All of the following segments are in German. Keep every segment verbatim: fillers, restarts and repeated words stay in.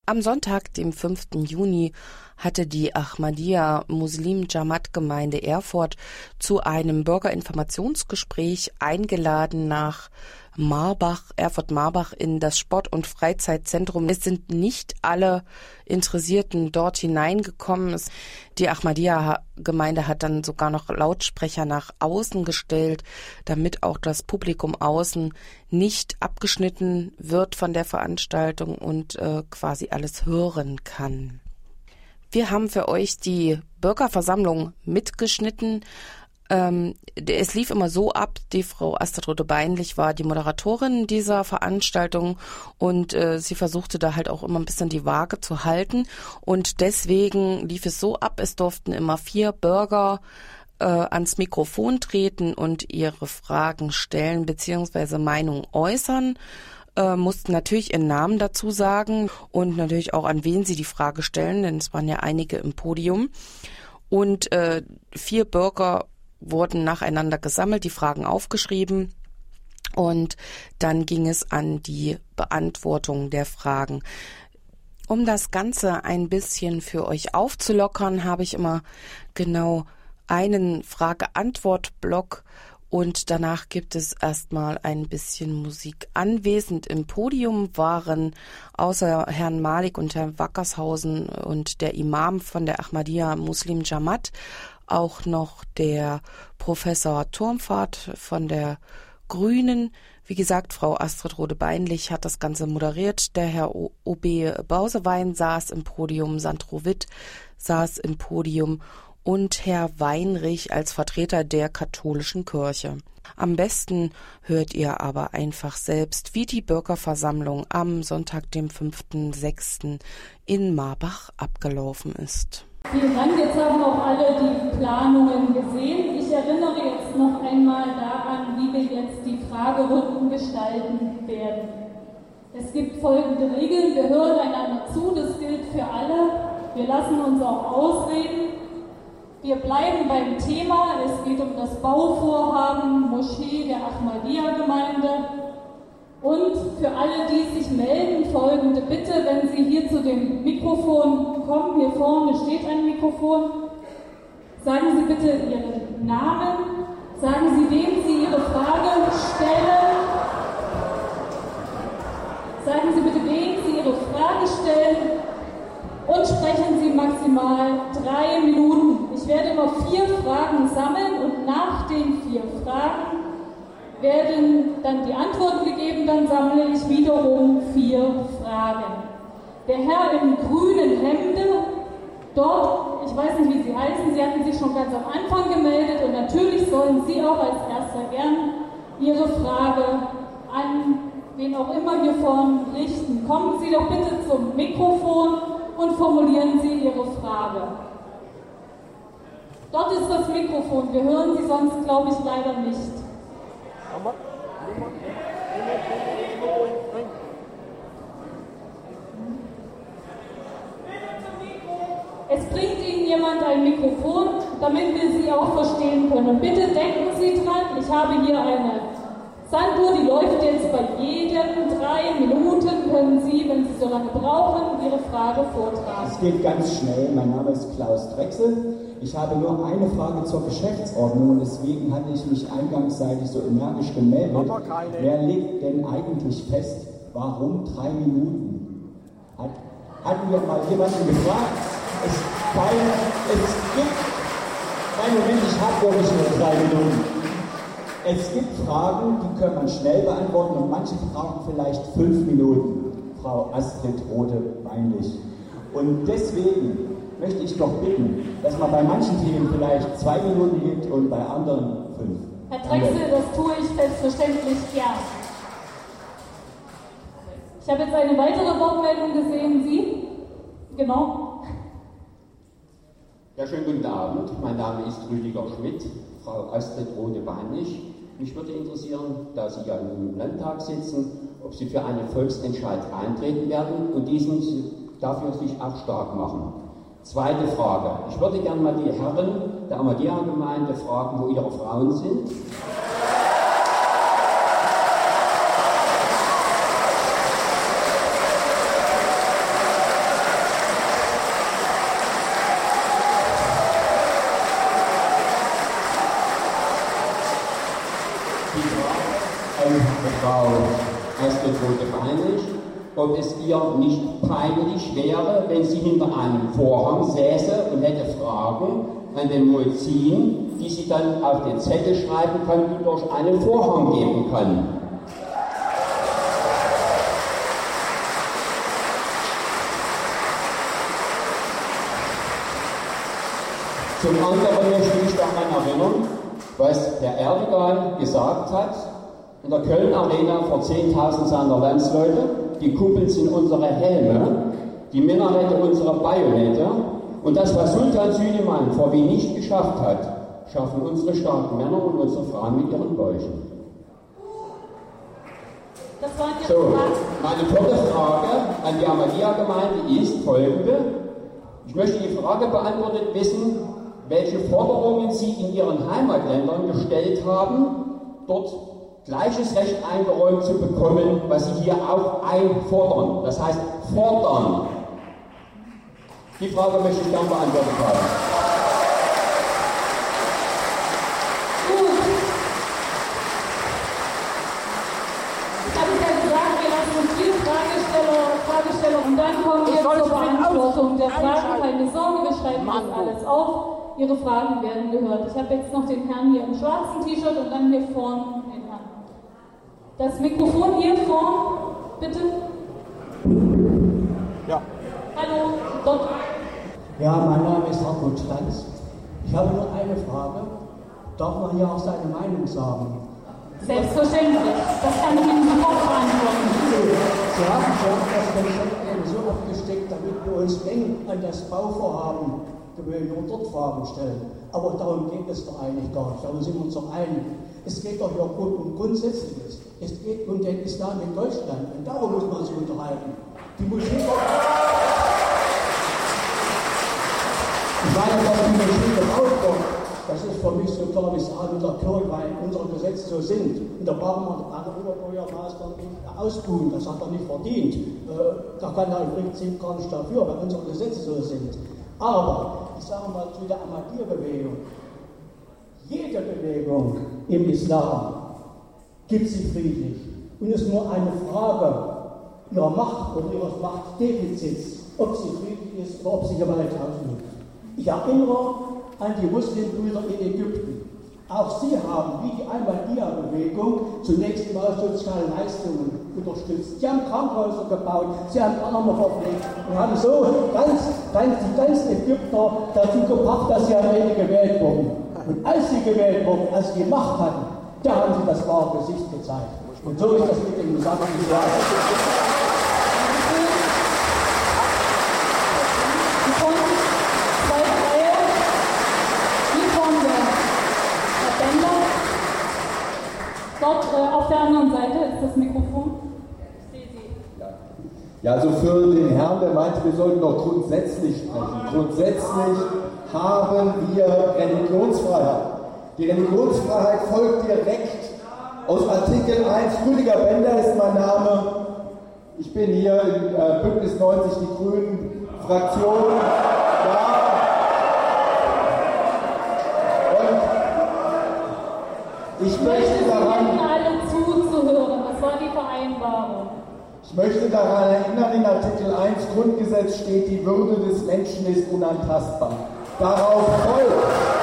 Am Sonntag, dem fünften Juni, hatte die Ahmadiyya Muslim Jamaat Gemeinde Erfurt zu einem Bürgerinformationsgespräch eingeladen nach Marbach, Erfurt-Marbach in das Sport- und Freizeitzentrum. Es sind nicht alle Interessierten dort hineingekommen. Die Ahmadiyya-Gemeinde hat dann sogar noch Lautsprecher nach außen gestellt, damit auch das Publikum außen nicht abgeschnitten wird von der Veranstaltung und äh, quasi alles hören kann. Wir haben für euch die Bürgerversammlung mitgeschnitten. Ähm, es lief immer so ab, die Frau Astrid Rode-Beinlich war die Moderatorin dieser Veranstaltung und äh, sie versuchte da halt auch immer ein bisschen die Waage zu halten und deswegen lief es so ab, es durften immer vier Bürger äh, ans Mikrofon treten und ihre Fragen stellen bzw. Meinung äußern, äh, mussten natürlich ihren Namen dazu sagen und natürlich auch an wen sie die Frage stellen, denn es waren ja einige im Podium und äh, vier Bürger wurden nacheinander gesammelt, die Fragen aufgeschrieben und dann ging es an die Beantwortung der Fragen. Um das Ganze ein bisschen für euch aufzulockern, habe ich immer genau einen Frage-Antwort-Block und danach gibt es erstmal ein bisschen Musik. Anwesend im Podium waren außer Herrn Malik und Herrn Wackershausen und der Imam von der Ahmadiyya Muslim Jamaat auch noch der Professor Turmfahrt von der Grünen. Wie gesagt, Frau Astrid Rode-Beinlich hat das Ganze moderiert. Der Herr O B Bausewein saß im Podium, Sandro Witt saß im Podium und Herr Weinrich als Vertreter der katholischen Kirche. Am besten hört ihr aber einfach selbst, wie die Bürgerversammlung am Sonntag, dem fünften sechsten in Marbach abgelaufen ist. Vielen Dank, jetzt haben auch alle die Planungen gesehen. Ich erinnere jetzt noch einmal daran, wie wir jetzt die Fragerunden gestalten werden. Es gibt folgende Regeln, wir hören einander zu, das gilt für alle. Wir lassen uns auch ausreden. Wir bleiben beim Thema, es geht um das Bauvorhaben Moschee der Ahmadiyya-Gemeinde. Und für alle, die sich melden, folgende Bitte, wenn Sie hier zu dem Mikrofon kommen, hier vorne steht ein Mikrofon, sagen Sie bitte Ihren Namen, sagen Sie, wem Sie Ihre Frage stellen, sagen Sie bitte, wem Sie Ihre Frage stellen und sprechen Sie maximal drei Minuten. Ich werde immer vier Fragen sammeln und nach den vier Fragen werden dann die Antworten gegeben, dann sammle ich wiederum vier Fragen. Der Herr im grünen Hemde, dort, ich weiß nicht, wie Sie heißen, Sie hatten sich schon ganz am Anfang gemeldet und natürlich sollen Sie auch als Erster gern Ihre Frage an wen auch immer hier vorne richten. Kommen Sie doch bitte zum Mikrofon und formulieren Sie Ihre Frage. Dort ist das Mikrofon, wir hören Sie sonst, glaube ich, leider nicht. Es bringt Ihnen jemand ein Mikrofon, damit wir Sie auch verstehen können. Und bitte denken Sie dran, ich habe hier eine Sanduhr, die läuft jetzt bei jedem drei Minuten, können Sie, wenn Sie so lange brauchen, Ihre Frage vortragen. Es geht ganz schnell. Mein Name ist Klaus Drechsel. Ich habe nur eine Frage zur Geschäftsordnung und deswegen hatte ich mich eingangsseitig so energisch gemeldet. Wer legt denn eigentlich fest, warum drei Minuten? Hat, hatten wir mal jemanden gefragt? Es, keine, es gibt, nein, Moment, ich habe doch nicht nur drei Minuten. Es gibt Fragen, die kann man schnell beantworten und manche brauchen vielleicht fünf Minuten, Frau Astrid Rode-Beinlich. Und deswegen möchte ich doch bitten, dass man bei manchen Themen vielleicht zwei Minuten gibt und bei anderen fünf. Herr Drechsel, das tue ich selbstverständlich gern. Ich habe jetzt eine weitere Wortmeldung gesehen. Sie? Genau. Ja, schönen guten Abend. Mein Name ist Rüdiger Schmidt, Frau Astrid Rode-Beinlich. Mich würde interessieren, da Sie ja im Landtag sitzen, ob Sie für einen Volksentscheid eintreten werden und diesen dafür sich auch stark machen. Zweite Frage. Ich würde gerne mal die Herren der Ahmadiyya-Gemeinde fragen, wo ihre Frauen sind. ob es ihr nicht peinlich wäre, wenn sie hinter einem Vorhang säße und hätte Fragen an den Muezzin, die sie dann auf den Zettel schreiben kann und durch einen Vorhang geben kann. Zum anderen möchte ich daran erinnern, was der Erdogan gesagt hat in der Köln Arena vor zehntausend seiner Landsleute. Die Kuppeln sind unsere Helme, die Minarette unsere Bajonette. Und das, was Sultan Süleyman vor Wien nicht geschafft hat, schaffen unsere starken Männer und unsere Frauen mit ihren Bäuchen. Das war die so, meine vierte Frage an die Ahmadiyya-Gemeinde ist folgende. Ich möchte die Frage beantwortet wissen, welche Forderungen Sie in Ihren Heimatländern gestellt haben, dort gleiches Recht eingeräumt zu bekommen, was Sie hier auch einfordern. Das heißt, fordern. Die Frage möchte ich gerne beantwortet haben. Gut. Ich habe ja gesagt, wir lassen uns viele Fragesteller, Fragesteller und dann kommen wir zur Beantwortung der Fragen. Keine Sorge, wir schreiben das alles auf. Ihre Fragen werden gehört. Ich habe jetzt noch den Herrn hier im schwarzen T-Shirt und dann hier vorne den Herrn. Das Mikrofon hier vorne, bitte. Ja. Hallo, dort. Ja, mein Name ist Hartmut Stanz. Ich habe nur eine Frage. Darf man hier auch seine Meinung sagen? Selbstverständlich. Das kann ich Ihnen sofort beantworten. Sie haben schon das Konzept so abgesteckt, damit wir uns eng an das Bauvorhaben gewöhnen und dort Fragen stellen. Aber darum geht es doch eigentlich gar nicht. Darum sind wir uns doch einig. Es geht doch hier um Grundsätzliches. Es geht um den Islam in Deutschland. Und darum muss man sich unterhalten. Die Moschee. Ich meine, dass die Moschee gebaut wird, das ist für mich so klar wie es Abend mit der Kirche, weil unsere Gesetze so sind. Und da brauchen wir den Oberbürgermeister nicht ausbuhen, das hat er nicht verdient. Da kann er im Prinzip gar nicht dafür, weil unsere Gesetze so sind. Aber, ich sage mal zu der Ahmadiyya-Bewegung, jede Bewegung im Islam gibt sie friedlich. Und es ist nur eine Frage ihrer Macht oder ihres Machtdefizits, ob sie friedlich ist oder ob sie Gewalt ausübt. Ich erinnere an die Muslimbrüder in Ägypten. Auch sie haben, wie die Ahmadiyya-Bewegung, zunächst mal soziale Leistungen unterstützt. Sie haben Krankenhäuser gebaut, sie haben Arme verpflegt und haben so ganz, ganz, die ganzen Ägypter dazu gebracht, dass sie am Ende gewählt wurden. Und als sie gewählt wurden, als sie die Macht hatten, da haben sie das wahre Gesicht gezeigt. Und so ist das mit dem gesamten Islam. Dort äh, auf der anderen Seite ist das Mikrofon. Ich sehe Sie. Ja. ja, also für den Herrn, der meinte, wir sollten doch grundsätzlich sprechen. Grundsätzlich haben wir Religionsfreiheit. Die Religionsfreiheit folgt direkt aus Artikel eins. Rüdiger Bender ist mein Name. Ich bin hier in äh, Bündnis neunzig, die Grünen Fraktion. Ja. Ich möchte daran, alle zuzuhören. Das war die Vereinbarung. Ich möchte daran erinnern, in Artikel eins Grundgesetz steht, die Würde des Menschen ist unantastbar. Darauf folgt,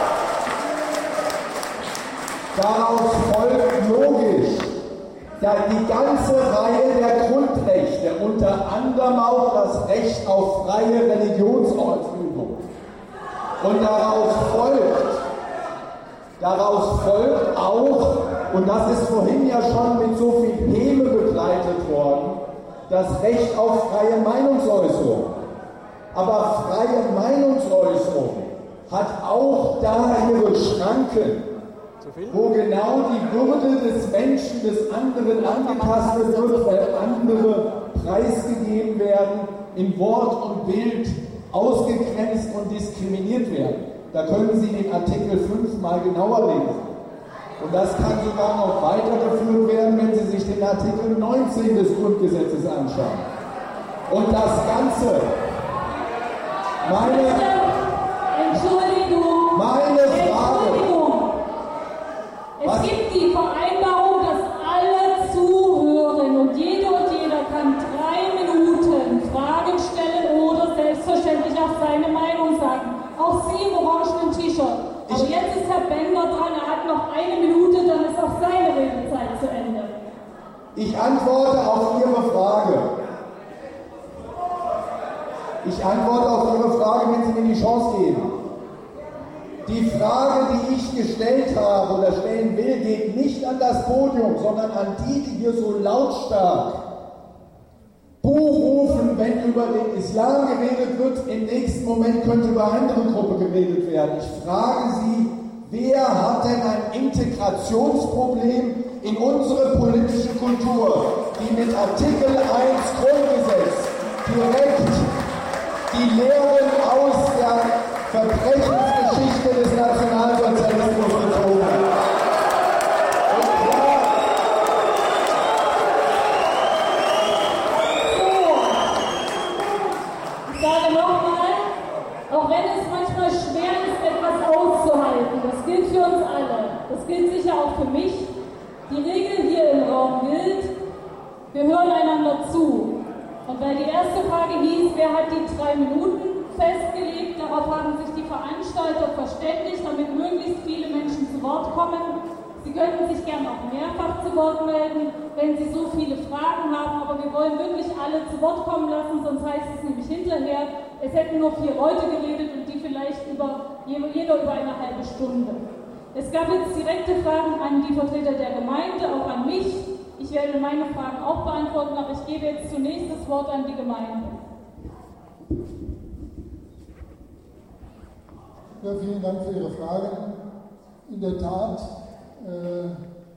daraus folgt logisch, ja, die ganze Reihe der Grundrechte, unter anderem auch das Recht auf freie Religionsausübung. Und daraus folgt, Daraus folgt auch, und das ist vorhin ja schon mit so viel Häme begleitet worden, das Recht auf freie Meinungsäußerung. Aber freie Meinungsäußerung hat auch da ihre Schranken, wo genau die Würde des Menschen, des anderen angetastet wird, weil andere preisgegeben werden, in Wort und Bild ausgegrenzt und diskriminiert werden. Da können Sie den Artikel fünf mal genauer lesen. Und das kann sogar noch weitergeführt werden, wenn Sie sich den Artikel neunzehn des Grundgesetzes anschauen. Und das Ganze, meine, Entschuldigung, meine Frage, Entschuldigung. Es was? gibt die Vereinbarung, dass alle zuhören und jede und jeder kann drei Minuten ist Herr Bender dran, er hat noch eine Minute, dann ist auch seine Redezeit zu Ende. Ich antworte auf Ihre Frage. Ich antworte auf Ihre Frage, wenn Sie mir die Chance geben. Die Frage, die ich gestellt habe oder stellen will, geht nicht an das Podium, sondern an die, die hier so lautstark Buh rufen, wenn über den Islam geredet wird. Im nächsten Moment könnte über eine andere Gruppe geredet werden. Ich frage Sie, wer hat denn ein Integrationsproblem in unsere politische Kultur, die mit Artikel eins Grundgesetz direkt die Lehren aus der Verbrechensgeschichte des Nationalsozialismus bezogen hat? Auch wenn es manchmal schwer ist, etwas auszuhalten, das gilt für uns alle, das gilt sicher auch für mich. Die Regel hier im Raum gilt, wir hören einander zu. Und weil die erste Frage hieß, wer hat die drei Minuten festgelegt, darauf haben sich die Veranstalter verständigt, damit möglichst viele Menschen zu Wort kommen. Sie könnten sich gerne auch mehrfach zu Wort melden, wenn Sie so viele Fragen haben, aber wir wollen wirklich alle zu Wort kommen lassen, sonst heißt es nämlich hinterher, es hätten nur vier Leute geredet und die vielleicht über, jeder über eine halbe Stunde. Es gab jetzt direkte Fragen an die Vertreter der Gemeinde, auch an mich. Ich werde meine Fragen auch beantworten, aber ich gebe jetzt zunächst das Wort an die Gemeinde. Ja, vielen Dank für Ihre Frage. In der Tat äh,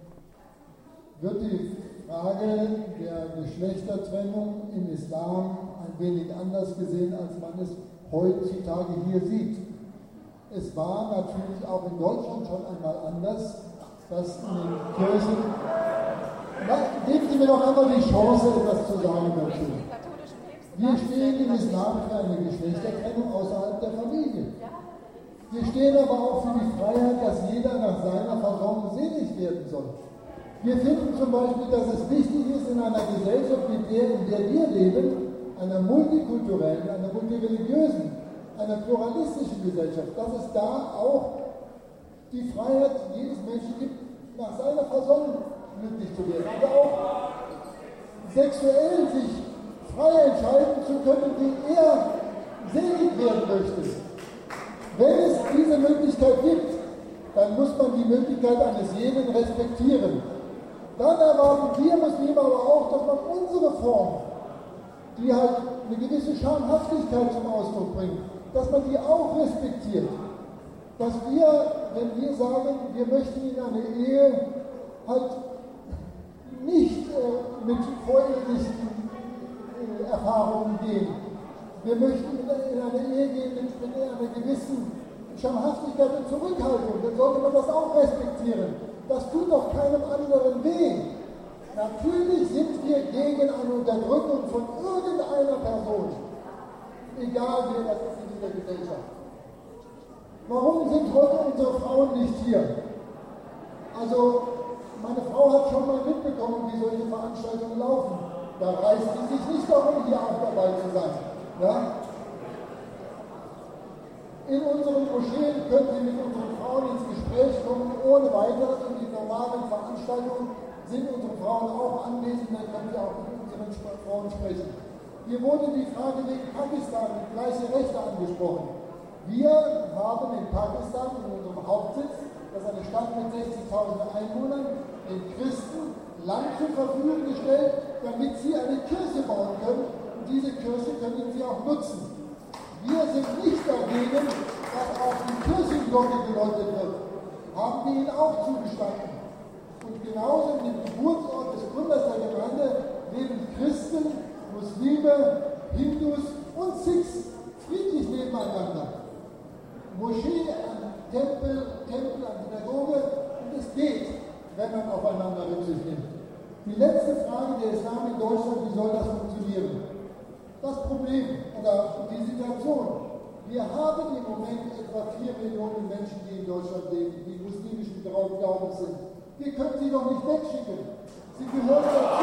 wird die Frage der Geschlechtertrennung im Islam ein wenig anders gesehen, als man es heutzutage hier sieht. Es war natürlich auch in Deutschland schon einmal anders, dass in den Kirchen... Na, geben Sie mir doch einfach die Chance, etwas zu sagen dazu. Wir stehen im Islam für eine Geschlechtertrennung außerhalb der Familie. Wir stehen aber auch für die Freiheit, dass jeder nach seiner Versorgung selig werden soll. Wir finden zum Beispiel, dass es wichtig ist, in einer Gesellschaft wie der, in der wir leben, einer multikulturellen, einer multireligiösen, einer pluralistischen Gesellschaft, dass es da auch die Freiheit jedes Menschen gibt, nach seiner Versorgung glücklich zu werden. Also auch sexuell sich frei entscheiden zu können, wie er selig werden möchte. Wenn es diese Möglichkeit gibt, dann muss man die Möglichkeit eines jeden respektieren. Dann erwarten wir Muslime aber auch, dass man unsere Form, die halt eine gewisse Schamhaftigkeit zum Ausdruck bringt, dass man die auch respektiert. Dass wir, wenn wir sagen, wir möchten in eine Ehe halt nicht äh, mit vorehelichen äh, Erfahrungen gehen. Wir möchten in eine Ehe gehen mit, mit einer gewissen Schamhaftigkeit und Zurückhaltung. Dann sollte man das auch respektieren. Das tut doch keinem anderen weh. Natürlich sind wir gegen eine Unterdrückung von irgendeiner Person. Egal wer das ist in dieser Gesellschaft. Warum sind heute unsere Frauen nicht hier? Also, meine Frau hat schon mal mitbekommen, wie solche Veranstaltungen laufen. Da reißt sie sich nicht darum, hier auch dabei zu sein. Ja? In unseren Moscheen können Sie mit unseren Frauen ins Gespräch kommen, ohne weiteres. In den normalen Veranstaltungen sind unsere Frauen auch anwesend, dann können Sie auch mit unseren Frauen sprechen. Hier wurde die Frage wegen Pakistan mit gleiche Rechte angesprochen. Wir haben in Pakistan, in unserem Hauptsitz, das ist eine Stadt mit sechzigtausend Einwohnern, den Christen Land zur Verfügung gestellt, damit sie eine Kirche bauen können. Und diese Kirche können sie auch nutzen. Wir sind nicht dagegen, dass auch die Kirchenglocke geläutet wird. Haben wir ihnen auch zugestanden. Und genauso in dem Geburtsort des Gründers der Gemeinde leben Christen, Muslime, Hindus und Sikhs friedlich nebeneinander. Moschee an Tempel, Tempel an Synagoge, und es geht, wenn man aufeinander Rücksicht nimmt. Die letzte Frage, der Islam in Deutschland, wie soll das funktionieren? Das Problem oder die Situation, wir haben im Moment etwa vier Millionen Menschen, die in Deutschland leben, die muslimischen Glaubens sind. Wir können sie doch nicht wegschicken. Sie gehören dazu.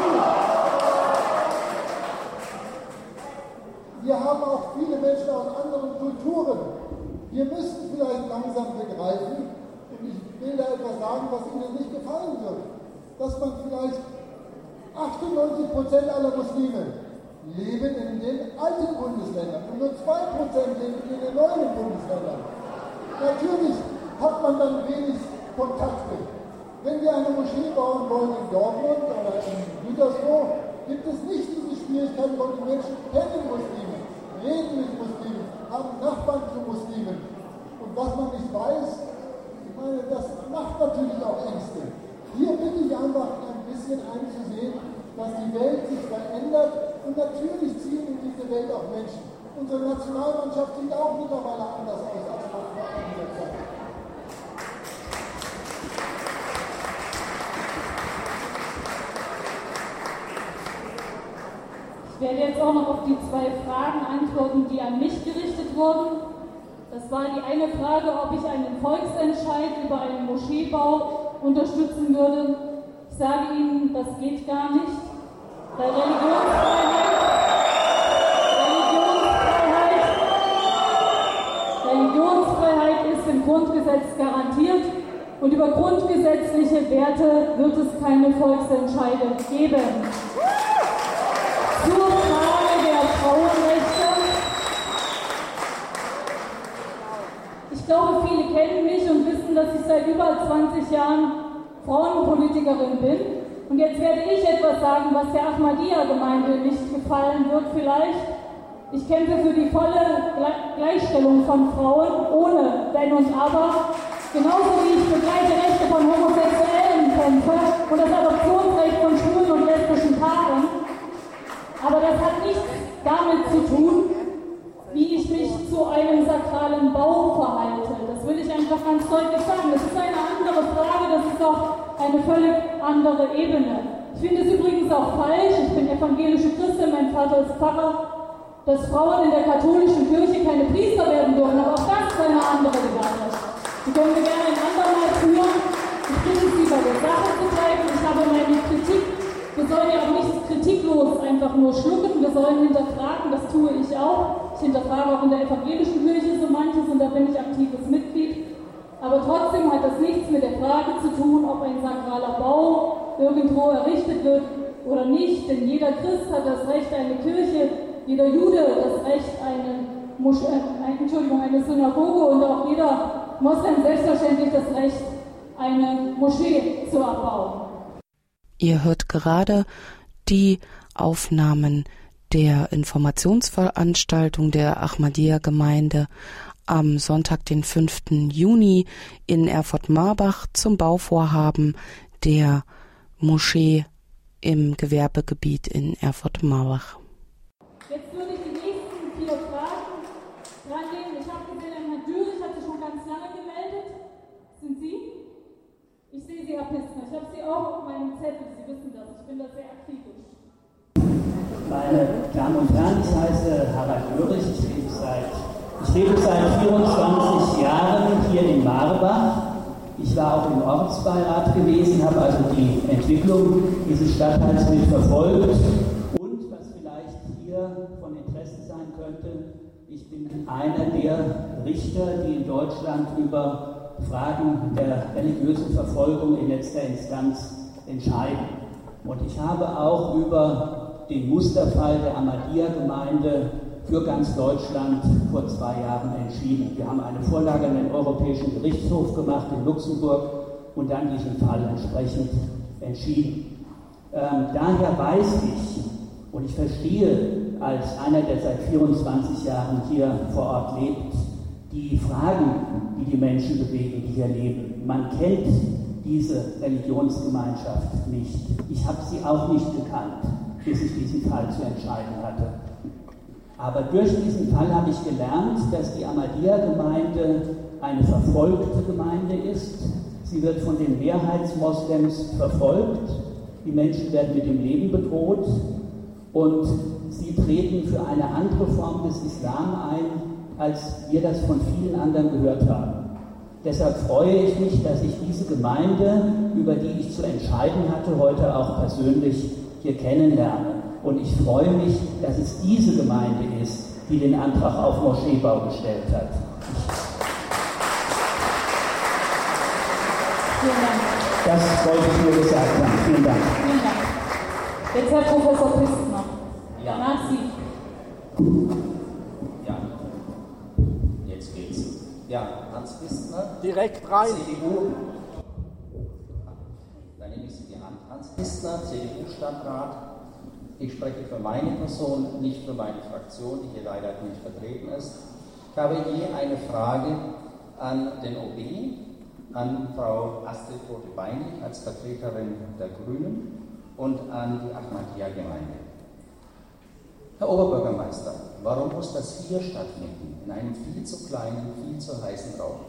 Wir haben auch viele Menschen aus anderen Kulturen. Wir müssen vielleicht langsam begreifen, und will da etwas sagen, was Ihnen nicht gefallen wird. Dass man vielleicht achtundneunzig Prozent aller Muslime leben in den alten Bundesländern und nur zwei Prozent leben in den neuen Bundesländern. Natürlich hat man dann wenig Kontakte. Wenn wir eine Moschee bauen wollen in Dortmund oder in Gütersloh, gibt es nicht diese Schwierigkeiten, weil die Menschen kennen Muslime, reden mit Muslimen, haben Nachbarn zu Muslimen. Und was man nicht weiß, ich meine, das macht natürlich auch Ängste. Hier bitte ich einfach ein bisschen einzusehen, dass die Welt sich verändert und natürlich ziehen in diese Welt auch Menschen. Unsere Nationalmannschaft sieht auch mittlerweile anders aus als vor einiger Zeit. Ich werde jetzt auch noch auf die zwei Fragen antworten, die an mich gerichtet wurden. Das war die eine Frage, ob ich einen Volksentscheid über einen Moscheebau unterstützen würde. Ich sage Ihnen, das geht gar nicht. Weil Religionsfreiheit, Religionsfreiheit, Religionsfreiheit ist im Grundgesetz garantiert und über grundgesetzliche Werte wird es keine Volksentscheide geben. Zur Frage der Frauenrechte. Ich glaube, viele kennen mich und wissen, dass ich seit über zwanzig Jahren Frauenpolitikerin bin. Und jetzt werde ich etwas sagen, was der Ahmadiyya-Gemeinde nicht gefallen wird vielleicht. Ich kämpfe für die volle Gleichstellung von Frauen, ohne Wenn und Aber. Genauso wie ich für gleiche Rechte von Homosexuellen kämpfe und das Adoptionsrecht von schwulen und lesbischen Paaren. Aber das hat nichts damit zu tun, wie ich mich zu einem sakralen Bau verhalte. Das will ich einfach ganz deutlich sagen. Das ist eine andere Frage, das ist auch eine völlig andere Ebene. Ich finde es übrigens auch falsch, ich bin evangelische Christin, mein Vater ist Pfarrer, dass Frauen in der katholischen Kirche keine Priester werden dürfen, aber auch das ist eine andere Debatte. Die können wir gerne ein andermal führen. Ich bitte Sie, bei der Sache zu bleiben. Ich habe meine Kritik. Wir sollen ja auch nicht kritiklos einfach nur schlucken, wir sollen hinterfragen, das tue ich auch. Ich hinterfrage auch in der evangelischen Kirche so manches und da bin ich aktives Mitglied. Aber trotzdem hat das nichts mit der Frage zu tun, ob ein sakraler Bau irgendwo errichtet wird oder nicht. Denn jeder Christ hat das Recht, eine Kirche, jeder Jude das Recht, eine, Mosch- äh, Entschuldigung, eine Synagoge und auch jeder Moslem selbstverständlich das Recht, eine Moschee zu erbauen. Ihr hört gerade die Aufnahmen der Informationsveranstaltung der Ahmadiyya-Gemeinde am Sonntag, den fünften Juni in Erfurt-Marbach zum Bauvorhaben der Moschee im Gewerbegebiet in Erfurt-Marbach. Jetzt würde ich die nächsten vier Fragen drannehmen. Ich habe gesehen, Herr Dürrich hat sich schon ganz lange gemeldet. Sind Sie? Ich sehe Sie, Herr Pistner. Ich habe Sie auch auf meinem Zettel. Sie wissen das. Ich bin da sehr akribisch. Meine Damen und Herren, ich heiße Harald Dürrich. Ich lebe seit, ich lebe seit vierundzwanzig Jahren hier in Marbach. Ich war auch im Ortsbeirat gewesen, habe also die Entwicklung dieses Stadtteils mitverfolgt. Und was vielleicht hier von Interesse sein könnte, ich bin einer der Richter, die in Deutschland über Fragen der religiösen Verfolgung in letzter Instanz entscheiden. Und ich habe auch über den Musterfall der Ahmadiyya-Gemeinde für ganz Deutschland vor zwei Jahren entschieden. Wir haben eine Vorlage an den Europäischen Gerichtshof gemacht in Luxemburg und dann diesen Fall entsprechend entschieden. Ähm, daher weiß ich und ich verstehe als einer, der seit vierundzwanzig Jahren hier vor Ort lebt, die Fragen, die die Menschen bewegen, die hier leben. Man kennt diese Religionsgemeinschaft nicht. Ich habe sie auch nicht gekannt, bis ich diesen Fall zu entscheiden hatte. Aber durch diesen Fall habe ich gelernt, dass die Ahmadiyya-Gemeinde eine verfolgte Gemeinde ist. Sie wird von den Mehrheitsmoslems verfolgt. Die Menschen werden mit dem Leben bedroht und sie treten für eine andere Form des Islam ein, als wir das von vielen anderen gehört haben. Deshalb freue ich mich, dass ich diese Gemeinde, über die ich zu entscheiden hatte, heute auch persönlich hier kennenlerne. Und ich freue mich, dass es diese Gemeinde ist, die den Antrag auf Moscheebau gestellt hat. Vielen Dank. Das wollte ich nur gesagt haben. Vielen Dank. Vielen Dank. Jetzt Herr Professor Pistner. Ja. Danach Sie. Ja. Jetzt geht's. Ja, Hans Pistner. Direkt rein. C D U. Dann nehme ich Sie die Hand. Hans Pistner, C D U-Stadtrat. Ich spreche für meine Person, nicht für meine Fraktion, die hier leider nicht vertreten ist. Ich habe je eine Frage an den O B, an Frau Astrid Rote-Beinig als Vertreterin der Grünen und an die Ahmadiyya-Gemeinde. Herr Oberbürgermeister, warum muss das hier stattfinden, in einem viel zu kleinen, viel zu heißen Raum?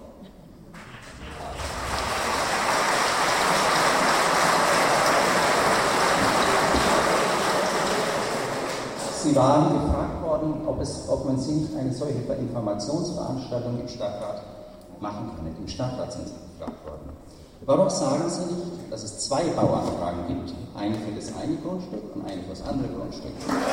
Sie waren gefragt worden, ob, es, ob man Sie nicht eine solche Informationsveranstaltung im Stadtrat machen kann. Im Stadtrat sind Sie gefragt worden. Warum sagen Sie nicht, dass es zwei Bauanfragen gibt? Eine für das eine Grundstück und eine für das andere Grundstück.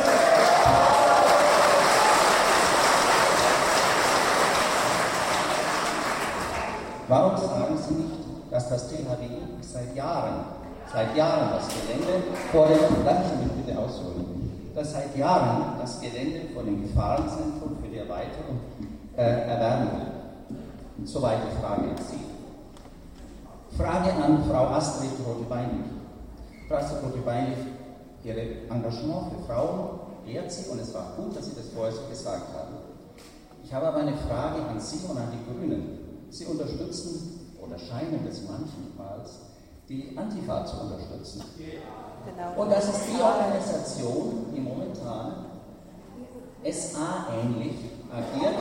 Warum sagen Sie nicht, dass das T H W seit Jahren, seit Jahren das Gelände vor dem, lass mich bitte ausholen, dass seit Jahren das Gelände vor dem Gefahrenzentrum für die Erweiterung äh, erwerben will? Und soweit die Frage an Sie. Frage an Frau Astrid Rote-Beinig. Frau Astrid Rote-Beinig, Ihr Engagement für Frauen ehrt Sie und es war gut, dass Sie das vorher so gesagt haben. Ich habe aber eine Frage an Sie und an die Grünen. Sie unterstützen, oder scheinen es manchmals, die Antifa zu unterstützen. Genau. Und das ist die Organisation, die momentan S A-ähnlich agiert.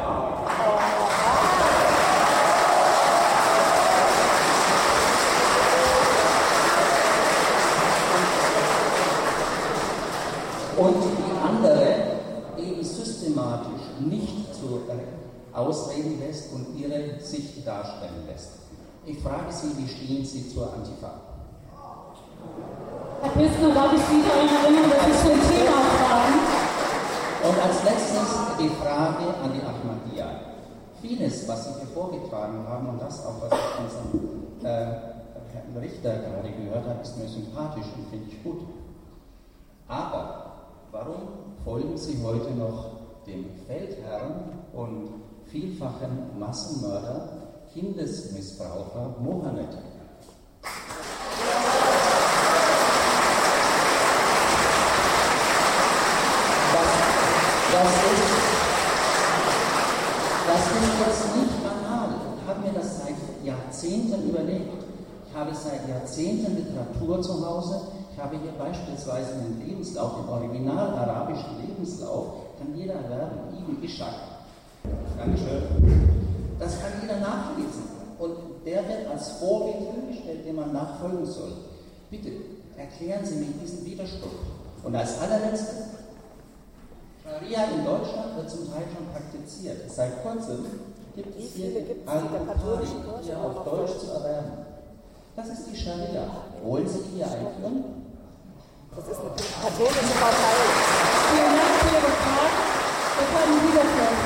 Und die andere eben systematisch nicht zu ausreden lässt und ihre Sicht darstellen lässt. Ich frage Sie, wie stehen Sie zur Antifa? Herr Pistner, darf ich Sie daran erinnern, dass ich ein Thema fragen? Und als letztes die Frage an die Ahmadiyya. Vieles, was Sie hier vorgetragen haben und das auch, was ich von unserem äh, Herrn Richter gerade gehört habe, ist mir sympathisch und finde ich gut. Aber warum folgen Sie heute noch dem Feldherrn und vielfachen Massenmörder, Kindesmissbraucher Mohammed? Das, das, ist, das ist jetzt nicht banal. Ich habe mir das seit Jahrzehnten überlegt. Ich habe seit Jahrzehnten Literatur zu Hause. Ich habe hier beispielsweise einen Lebenslauf, den original arabischen Lebenslauf, kann jeder erwerben, Ibn Ishaq. Dankeschön. Das kann jeder nachlesen. Und der wird als Vorbild hingestellt, dem man nachfolgen soll. Bitte, erklären Sie mir diesen Widerspruch. Und als allerletztes, Scharia in Deutschland wird zum Teil schon praktiziert. Seit kurzem gibt es hier Al-Bukhari, hier auf Deutsch zu erwerben. Das ist die Scharia. Wollen Sie die hier einführen? Das ist eine katholische Partei. Vielen Dank für Ihre Frage. Wir können wiederkommen.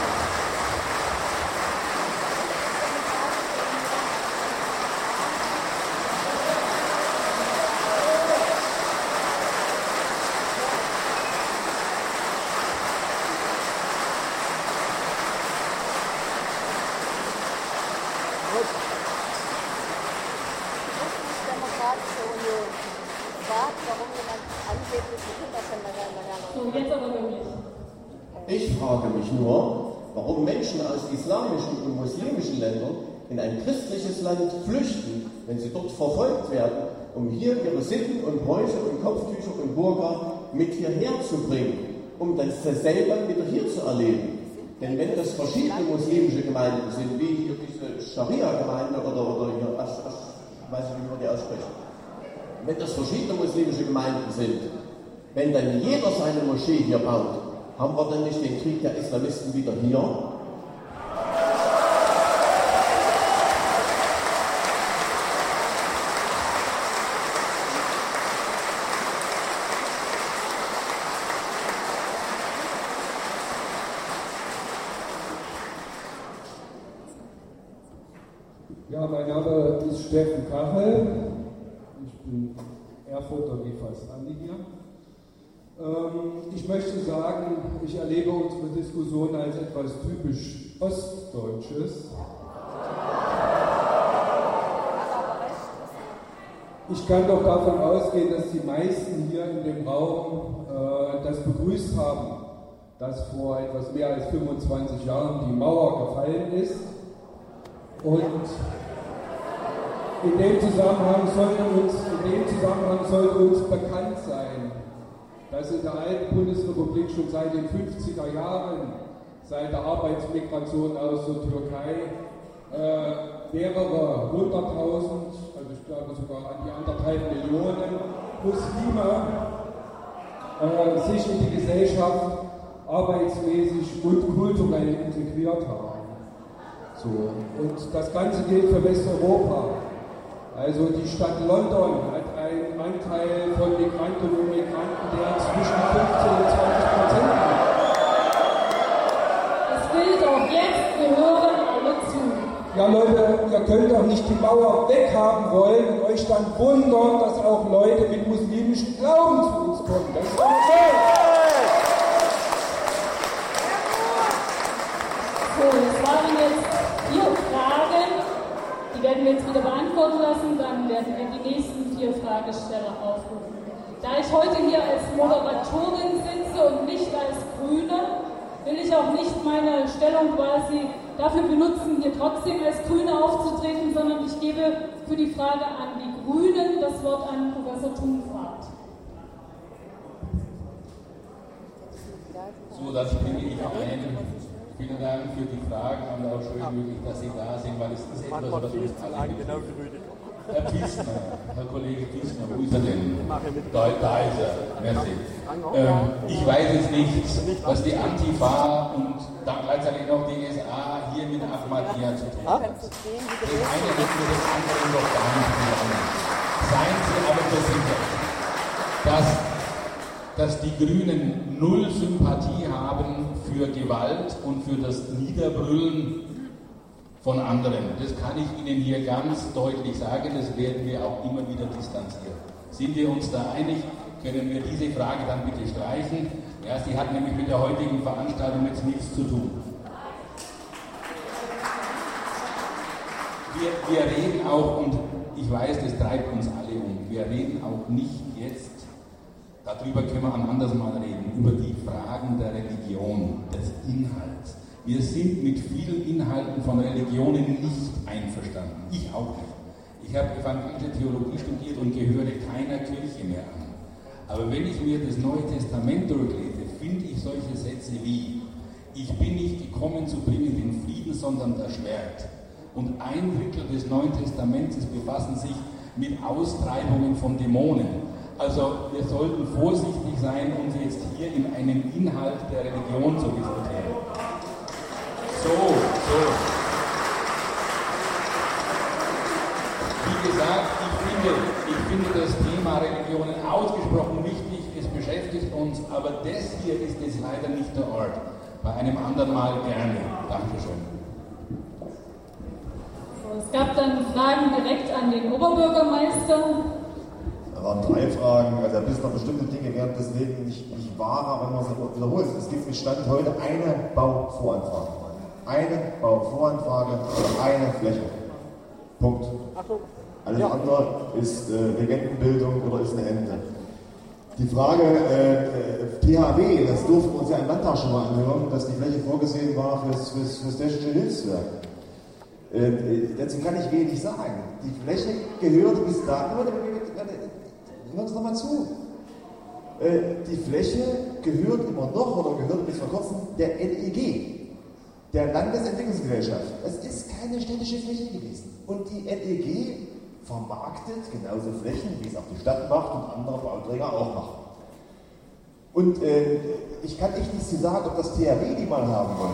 Ich frage mich nur, warum Menschen aus islamischen und muslimischen Ländern in ein christliches Land flüchten, wenn sie dort verfolgt werden, um hier ihre Sitten und Bräuche und Kopftücher und Burka mit hierher zu bringen, um das selber wieder hier zu erleben. Denn wenn das verschiedene muslimische Gemeinden sind, wie hier diese Scharia-Gemeinde oder, oder hier, ich, ich weiß nicht, wie man die ausspricht, wenn das verschiedene muslimische Gemeinden sind, wenn dann jeder seine Moschee hier baut, haben wir dann nicht den Krieg der Islamisten wieder hier? Ja, mein Name ist Steffen Kachel. Ich bin Erfurter wie fast alle hier. Ähm, ich möchte sagen, ich erlebe unsere Diskussion als etwas typisch Ostdeutsches. Ich kann doch davon ausgehen, dass die meisten hier in dem Raum äh, das begrüßt haben, dass vor etwas mehr als fünfundzwanzig Jahren die Mauer gefallen ist. Und in dem Zusammenhang sollte uns, in dem Zusammenhang sollte uns bekannt sein, dass in der alten Bundesrepublik schon seit den fünfziger Jahren, seit der Arbeitsmigration aus der Türkei, äh, mehrere hunderttausend, also ich glaube sogar an die anderthalb Millionen Muslime äh, sich in die Gesellschaft arbeitsmäßig und kulturell integriert haben. So. Und das Ganze gilt für Westeuropa. Also die Stadt London hat einen Anteil von Migrantinnen und Migranten, der zwischen fünfzehn und zwanzig Prozent liegt. Das gilt auch jetzt, wir hören alle zu. Ja Leute, ihr könnt doch nicht die Mauer weghaben wollen und euch dann wundern, dass auch Leute mit muslimischem Glauben zu uns kommen. Das ist doch nicht so. So, das waren jetzt vier Fragen. Die werden wir jetzt wieder beantworten lassen, dann werden wir die nächsten vier Fragesteller aufrufen. Da ich heute hier als Moderatorin sitze und nicht als Grüne, will ich auch nicht meine Stellung quasi dafür benutzen, hier trotzdem als Grüne aufzutreten, sondern ich gebe für die Frage an die Grünen das Wort an Professor Thunfahrt. So, das bringe ich ein. Vielen Dank für die Fragen und auch schön möglich, dass Sie da sind, weil es ist etwas, was uns alle betrifft. Herr Kistner, Herr Kollege Kistner, wo ist er denn? Da, da ist er, merci. Ähm, ich weiß jetzt nicht, was die Antifa und dann gleichzeitig noch die S A hier mit Ahmadiyya zu tun hat. Das eine wird mit dem anderen doch gar nicht zusammen. Seien Sie aber versichert, dass dass die Grünen null Sympathie haben für Gewalt und für das Niederbrüllen von anderen. Das kann ich Ihnen hier ganz deutlich sagen, das werden wir auch immer wieder distanzieren. Sind wir uns da einig, können wir diese Frage dann bitte streichen? Ja, sie hat nämlich mit der heutigen Veranstaltung jetzt nichts zu tun. Wir, wir reden auch, und ich weiß, das treibt uns alle um, wir reden auch nicht jetzt, darüber können wir ein anderes Mal reden, über die Fragen der Religion, des Inhalts. Wir sind mit vielen Inhalten von Religionen nicht einverstanden. Ich auch nicht. Ich habe evangelische Theologie studiert und gehöre keiner Kirche mehr an. Aber wenn ich mir das Neue Testament durchlese, finde ich solche Sätze wie: Ich bin nicht gekommen zu bringen den Frieden, sondern das Schwert. Und ein Drittel des Neuen Testaments befassen sich mit Austreibungen von Dämonen. Also wir sollten vorsichtig sein, uns jetzt hier in einen Inhalt der Religion zu diskutieren. So, so. Wie gesagt, ich finde, ich finde das Thema Religionen ausgesprochen wichtig, es beschäftigt uns, aber das hier ist jetzt leider nicht der Ort. Bei einem anderen Mal gerne. Dankeschön. So, es gab dann Fragen direkt an den Oberbürgermeister. Da waren drei Fragen, also ein bisschen bestimmte Dinge werden deswegen nicht, nicht wahrer, wenn man es wiederholt. Es gibt mit Stand heute eine Bauvoranfrage. Eine Bauvoranfrage für eine Fläche. Punkt. Alles andere ist äh, Legendenbildung oder ist eine Ente. Die Frage äh, T H W, das durften wir uns ja im Landtag schon mal anhören, dass die Fläche vorgesehen war fürs, fürs, fürs Technische Hilfswerk. Äh, dazu kann ich wenig sagen. Die Fläche gehört bis dahin, hören Sie nochmal zu. Äh, die Fläche gehört immer noch oder gehört bis vor kurzem der L E G, der Landesentwicklungsgesellschaft. Es ist keine städtische Fläche gewesen. Und die L E G vermarktet genauso Flächen, wie es auch die Stadt macht und andere Bauträger auch machen. Und äh, ich kann echt nichts zu sagen, ob das T H W die mal haben wollen.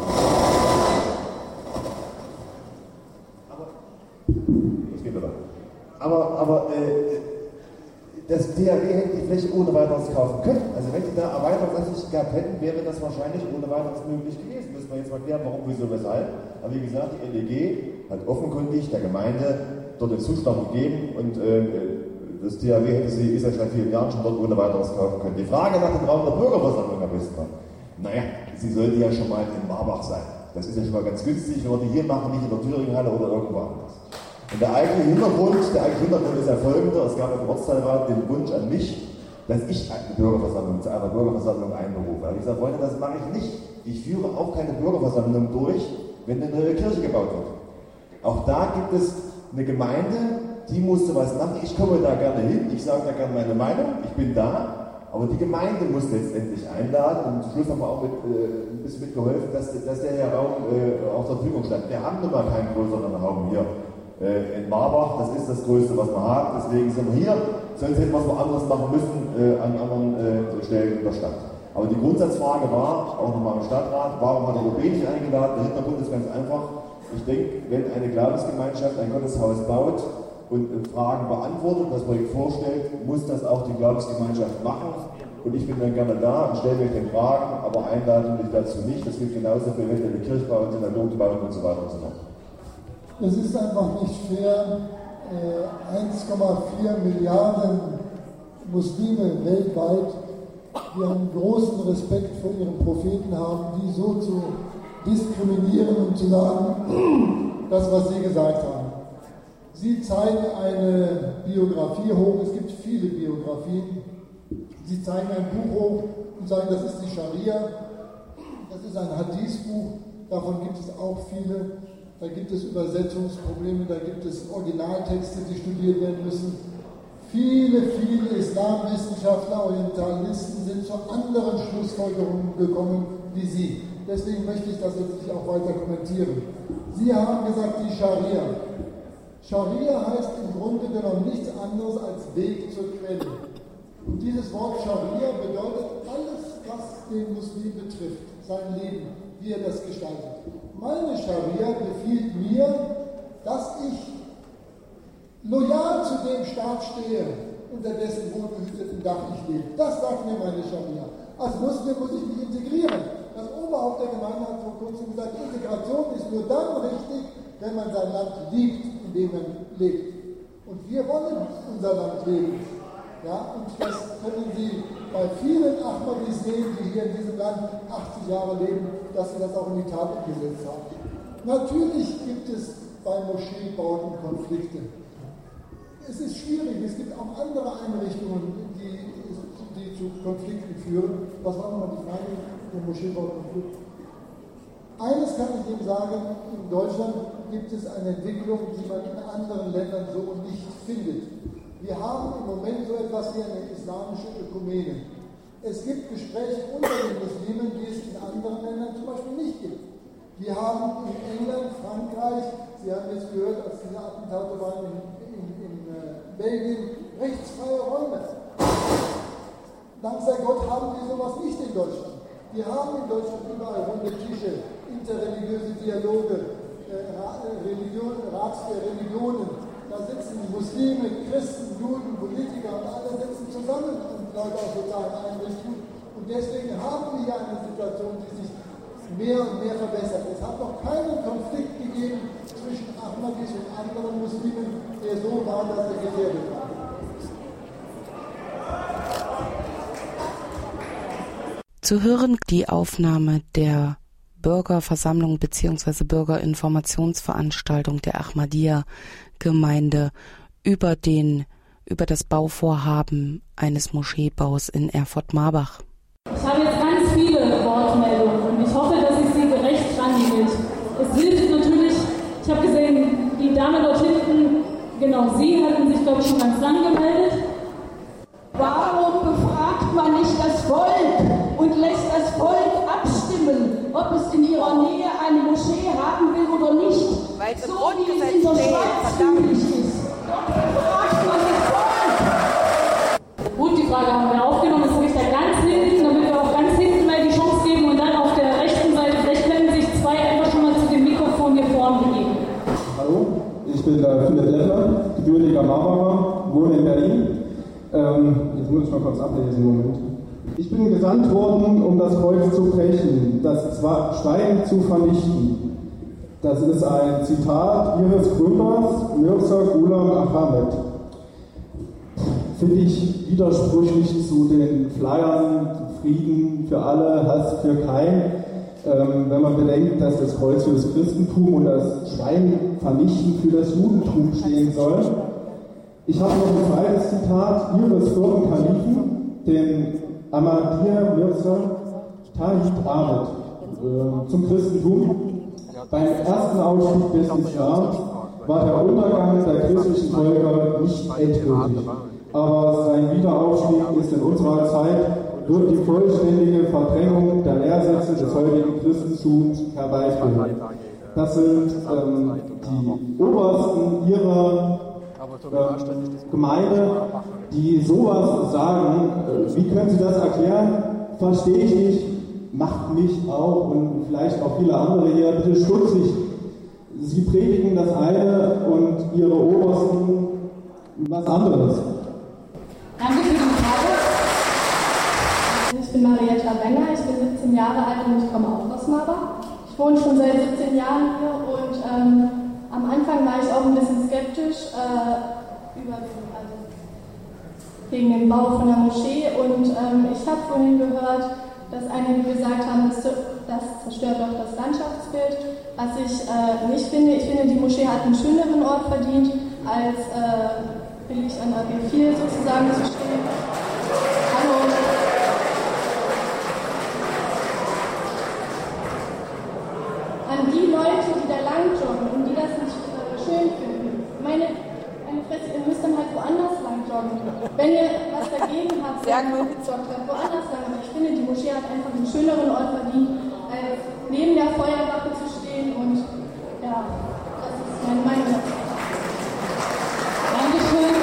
Aber, das geht wieder. Aber, aber äh, das T H W hätte die Fläche ohne weiteres kaufen können. Also wenn die da Erweiterungsansicht gehabt hätten, wäre das wahrscheinlich ohne weiteres möglich gewesen. Müssen wir jetzt mal klären, warum, wieso, weshalb. Aber wie gesagt, die L E G hat offenkundig der Gemeinde dort den Zustand gegeben und äh, das T H W hätte sie, ist ja seit vielen Jahren schon dort ohne weiteres kaufen können. Die Frage nach dem Raum der Bürgerversammlung, Herr Westphal, naja, sie sollte ja schon mal in Marbach sein. Das ist ja schon mal ganz günstig, wenn wir die hier machen, nicht in der Thüringenhalle oder irgendwo anders. Und der eigentliche Hintergrund, der eigentliche Hintergrund ist ja folgender: Es gab im Ortsteilrat den Wunsch an mich, dass ich eine Bürgerversammlung zu einer Bürgerversammlung einberufe. Da habe ich gesagt, Freunde, das mache ich nicht. Ich führe auch keine Bürgerversammlung durch, wenn eine neue Kirche gebaut wird. Auch da gibt es eine Gemeinde, die muss sowas machen. Ich komme da gerne hin, ich sage da gerne meine Meinung, ich bin da, aber die Gemeinde muss letztendlich einladen. Und zum Schluss haben wir auch mit, äh, ein bisschen mitgeholfen, dass, dass der Raum äh, auf der Verfügung stand. Wir haben nun mal keinen größeren Raum hier äh, in Marbach, das ist das Größte, was wir haben, deswegen sind wir hier. Sonst hätten wir was anderes machen müssen äh, an anderen äh, Stellen in der Stadt. Aber die Grundsatzfrage war, auch nochmal im Stadtrat, warum hat der O B nicht eingeladen? Der Hintergrund ist ganz einfach. Ich denke, wenn eine Glaubensgemeinschaft ein Gotteshaus baut und äh, Fragen beantwortet, das Projekt vorstellt, muss das auch die Glaubensgemeinschaft machen. Und ich bin dann gerne da und stelle mich den Fragen, aber einladen mich dazu nicht. Das gilt genauso für wenn wir eine Kirche bauen, Synagogen bauen und so weiter und so fort. Es ist einfach nicht fair, eins Komma vier Milliarden Muslime weltweit, die einen großen Respekt vor ihren Propheten haben, die so zu diskriminieren und zu sagen, das, was Sie gesagt haben. Sie zeigen eine Biografie hoch, es gibt viele Biografien. Sie zeigen ein Buch hoch und sagen, das ist die Scharia, das ist ein Hadith-Buch, davon gibt es auch viele. Da gibt es Übersetzungsprobleme, da gibt es Originaltexte, die studiert werden müssen. Viele, viele Islamwissenschaftler, Orientalisten sind zu anderen Schlussfolgerungen gekommen wie Sie. Deswegen möchte ich das jetzt nicht auch weiter kommentieren. Sie haben gesagt, die Scharia. Scharia heißt im Grunde genommen nichts anderes als Weg zur Quelle. Und dieses Wort Scharia bedeutet alles, was den Muslim betrifft, sein Leben, wie er das gestaltet. Meine Scharia befiehlt mir, dass ich loyal zu dem Staat stehe, unter dessen wohlbehüteten Dach ich lebe. Das sagt mir meine Scharia. Als Muslim muss ich mich integrieren. Das Oberhaupt der Gemeinde hat vor kurzem gesagt, Integration ist nur dann richtig, wenn man sein Land liebt, in dem man lebt. Und wir wollen unser Land leben. Ja, und das können Sie bei vielen Ahmadis sehen, die hier in diesem Land achtzig Jahre leben, dass sie das auch in die Tat umgesetzt haben. Natürlich gibt es bei Moscheebauten Konflikte. Es ist schwierig, es gibt auch andere Einrichtungen, die, die zu Konflikten führen. Was war nochmal die Frage der Moscheebaukonflikt? Eines kann ich Ihnen sagen, in Deutschland gibt es eine Entwicklung, die man in anderen Ländern so nicht findet. Wir haben im Moment so etwas wie eine islamische Ökumene. Es gibt Gespräche unter den Muslimen, die es in anderen Ländern zum Beispiel nicht gibt. Wir haben in England, Frankreich, Sie haben jetzt gehört, als diese Attentate waren in, in, in äh, Belgien, rechtsfreie Räume. Dank sei Gott haben wir sowas nicht in Deutschland. Wir haben in Deutschland überall runde Tische, interreligiöse Dialoge, äh, Religion, Rats der Religionen. Da sitzen Muslime, Christen, Juden, Politiker und alle sitzen zusammen und Leute aus sozialen Einrichtungen. Und deswegen haben wir hier eine Situation, die sich mehr und mehr verbessert. Es hat noch keinen Konflikt gegeben zwischen Ahmadis und anderen Muslimen, der so war, dass er gefährdet war. Zu hören die Aufnahme der Bürgerversammlung bzw. Bürgerinformationsveranstaltung der Ahmadiyya-Gemeinde über den, über das Bauvorhaben eines Moscheebaus in Erfurt-Marbach. Ich habe jetzt ganz viele Wortmeldungen und ich hoffe, dass ich sie gerecht rangehe. Es hilft natürlich, ich habe gesehen, die Dame dort hinten, genau Sie hatten sich, glaube ich, schon ganz lang gemeldet. Warum befragt man nicht das Volk und lässt das Volk abstimmen, ob es in ihrer Nähe eine Moschee haben will oder nicht? Weil es im so Grundgesetz wie es in der steht, Schweiz üblich ist. Dort befragt man das Volk. Gut, die Frage haben wir aufgenommen. Jetzt habe ich da ganz hinten, damit wir auch ganz hinten mal die Chance geben und dann auf der rechten Seite, vielleicht können sich zwei einfach schon mal zu dem Mikrofon hier vorne begeben. Hallo, ich bin der Philipp Leffler, gebürtiger Marbacher, wohne in Berlin. Ähm, jetzt muss ich mal kurz ablesen, Moment. Ich bin gesandt worden, um das Kreuz zu brechen, das Schweigen zu vernichten. Das ist ein Zitat Ihres Gründers, Mirza Ghulam Ahmad. Finde ich widersprüchlich zu den Flyern, Frieden für alle, Hass für keinen. Ähm, wenn man bedenkt, dass das Kreuz für das Christentum und das Schwein vernichten für das Judentum stehen soll. Ich habe noch ein zweites Zitat Ihres Firmenkalifen, den Ahmadiyya Mirza Tahib Ahmed, äh, zum Christentum. Beim ersten Ausstieg des Islam war der Untergang der christlichen Völker nicht endgültig. Aber sein Wiederaufstieg ist in unserer Zeit durch die vollständige Verdrängung der Lehrsätze des heutigen Christentums herbeigeführt. Das sind ähm, die Obersten ihrer äh, Gemeinde, die sowas sagen. Äh, wie können Sie das erklären? Verstehe ich nicht, macht mich auch und vielleicht auch viele andere hier bitte stutzig. Sie predigen das eine und Ihre Obersten was anderes. Danke für die Frage. Ich bin Marietta Wenger, ich bin siebzehn Jahre alt und ich komme auch aus Marbach. Ich wohne schon seit siebzehn Jahren hier und ähm, am Anfang war ich auch ein bisschen skeptisch äh, über den, also gegen den Bau von der Moschee und ähm, ich habe vorhin gehört, dass einige gesagt haben, das, das zerstört doch das Landschaftsbild, was ich äh, nicht finde. Ich finde, die Moschee hat einen schöneren Ort verdient, als äh, billig an A G vier sozusagen zu stehen. Hallo. An die Leute, die da lang joggen und die das nicht äh, schön finden. Meine, meine Fresse, ihr müsst dann halt woanders lang joggen. Wenn ihr was dagegen habt, dann joggt halt woanders lang. Aber ich finde, die Moschee hat einfach einen schöneren Ort verdient, als neben der Feuerwache zu stehen und ja, das ist meine Meinung. Dankeschön.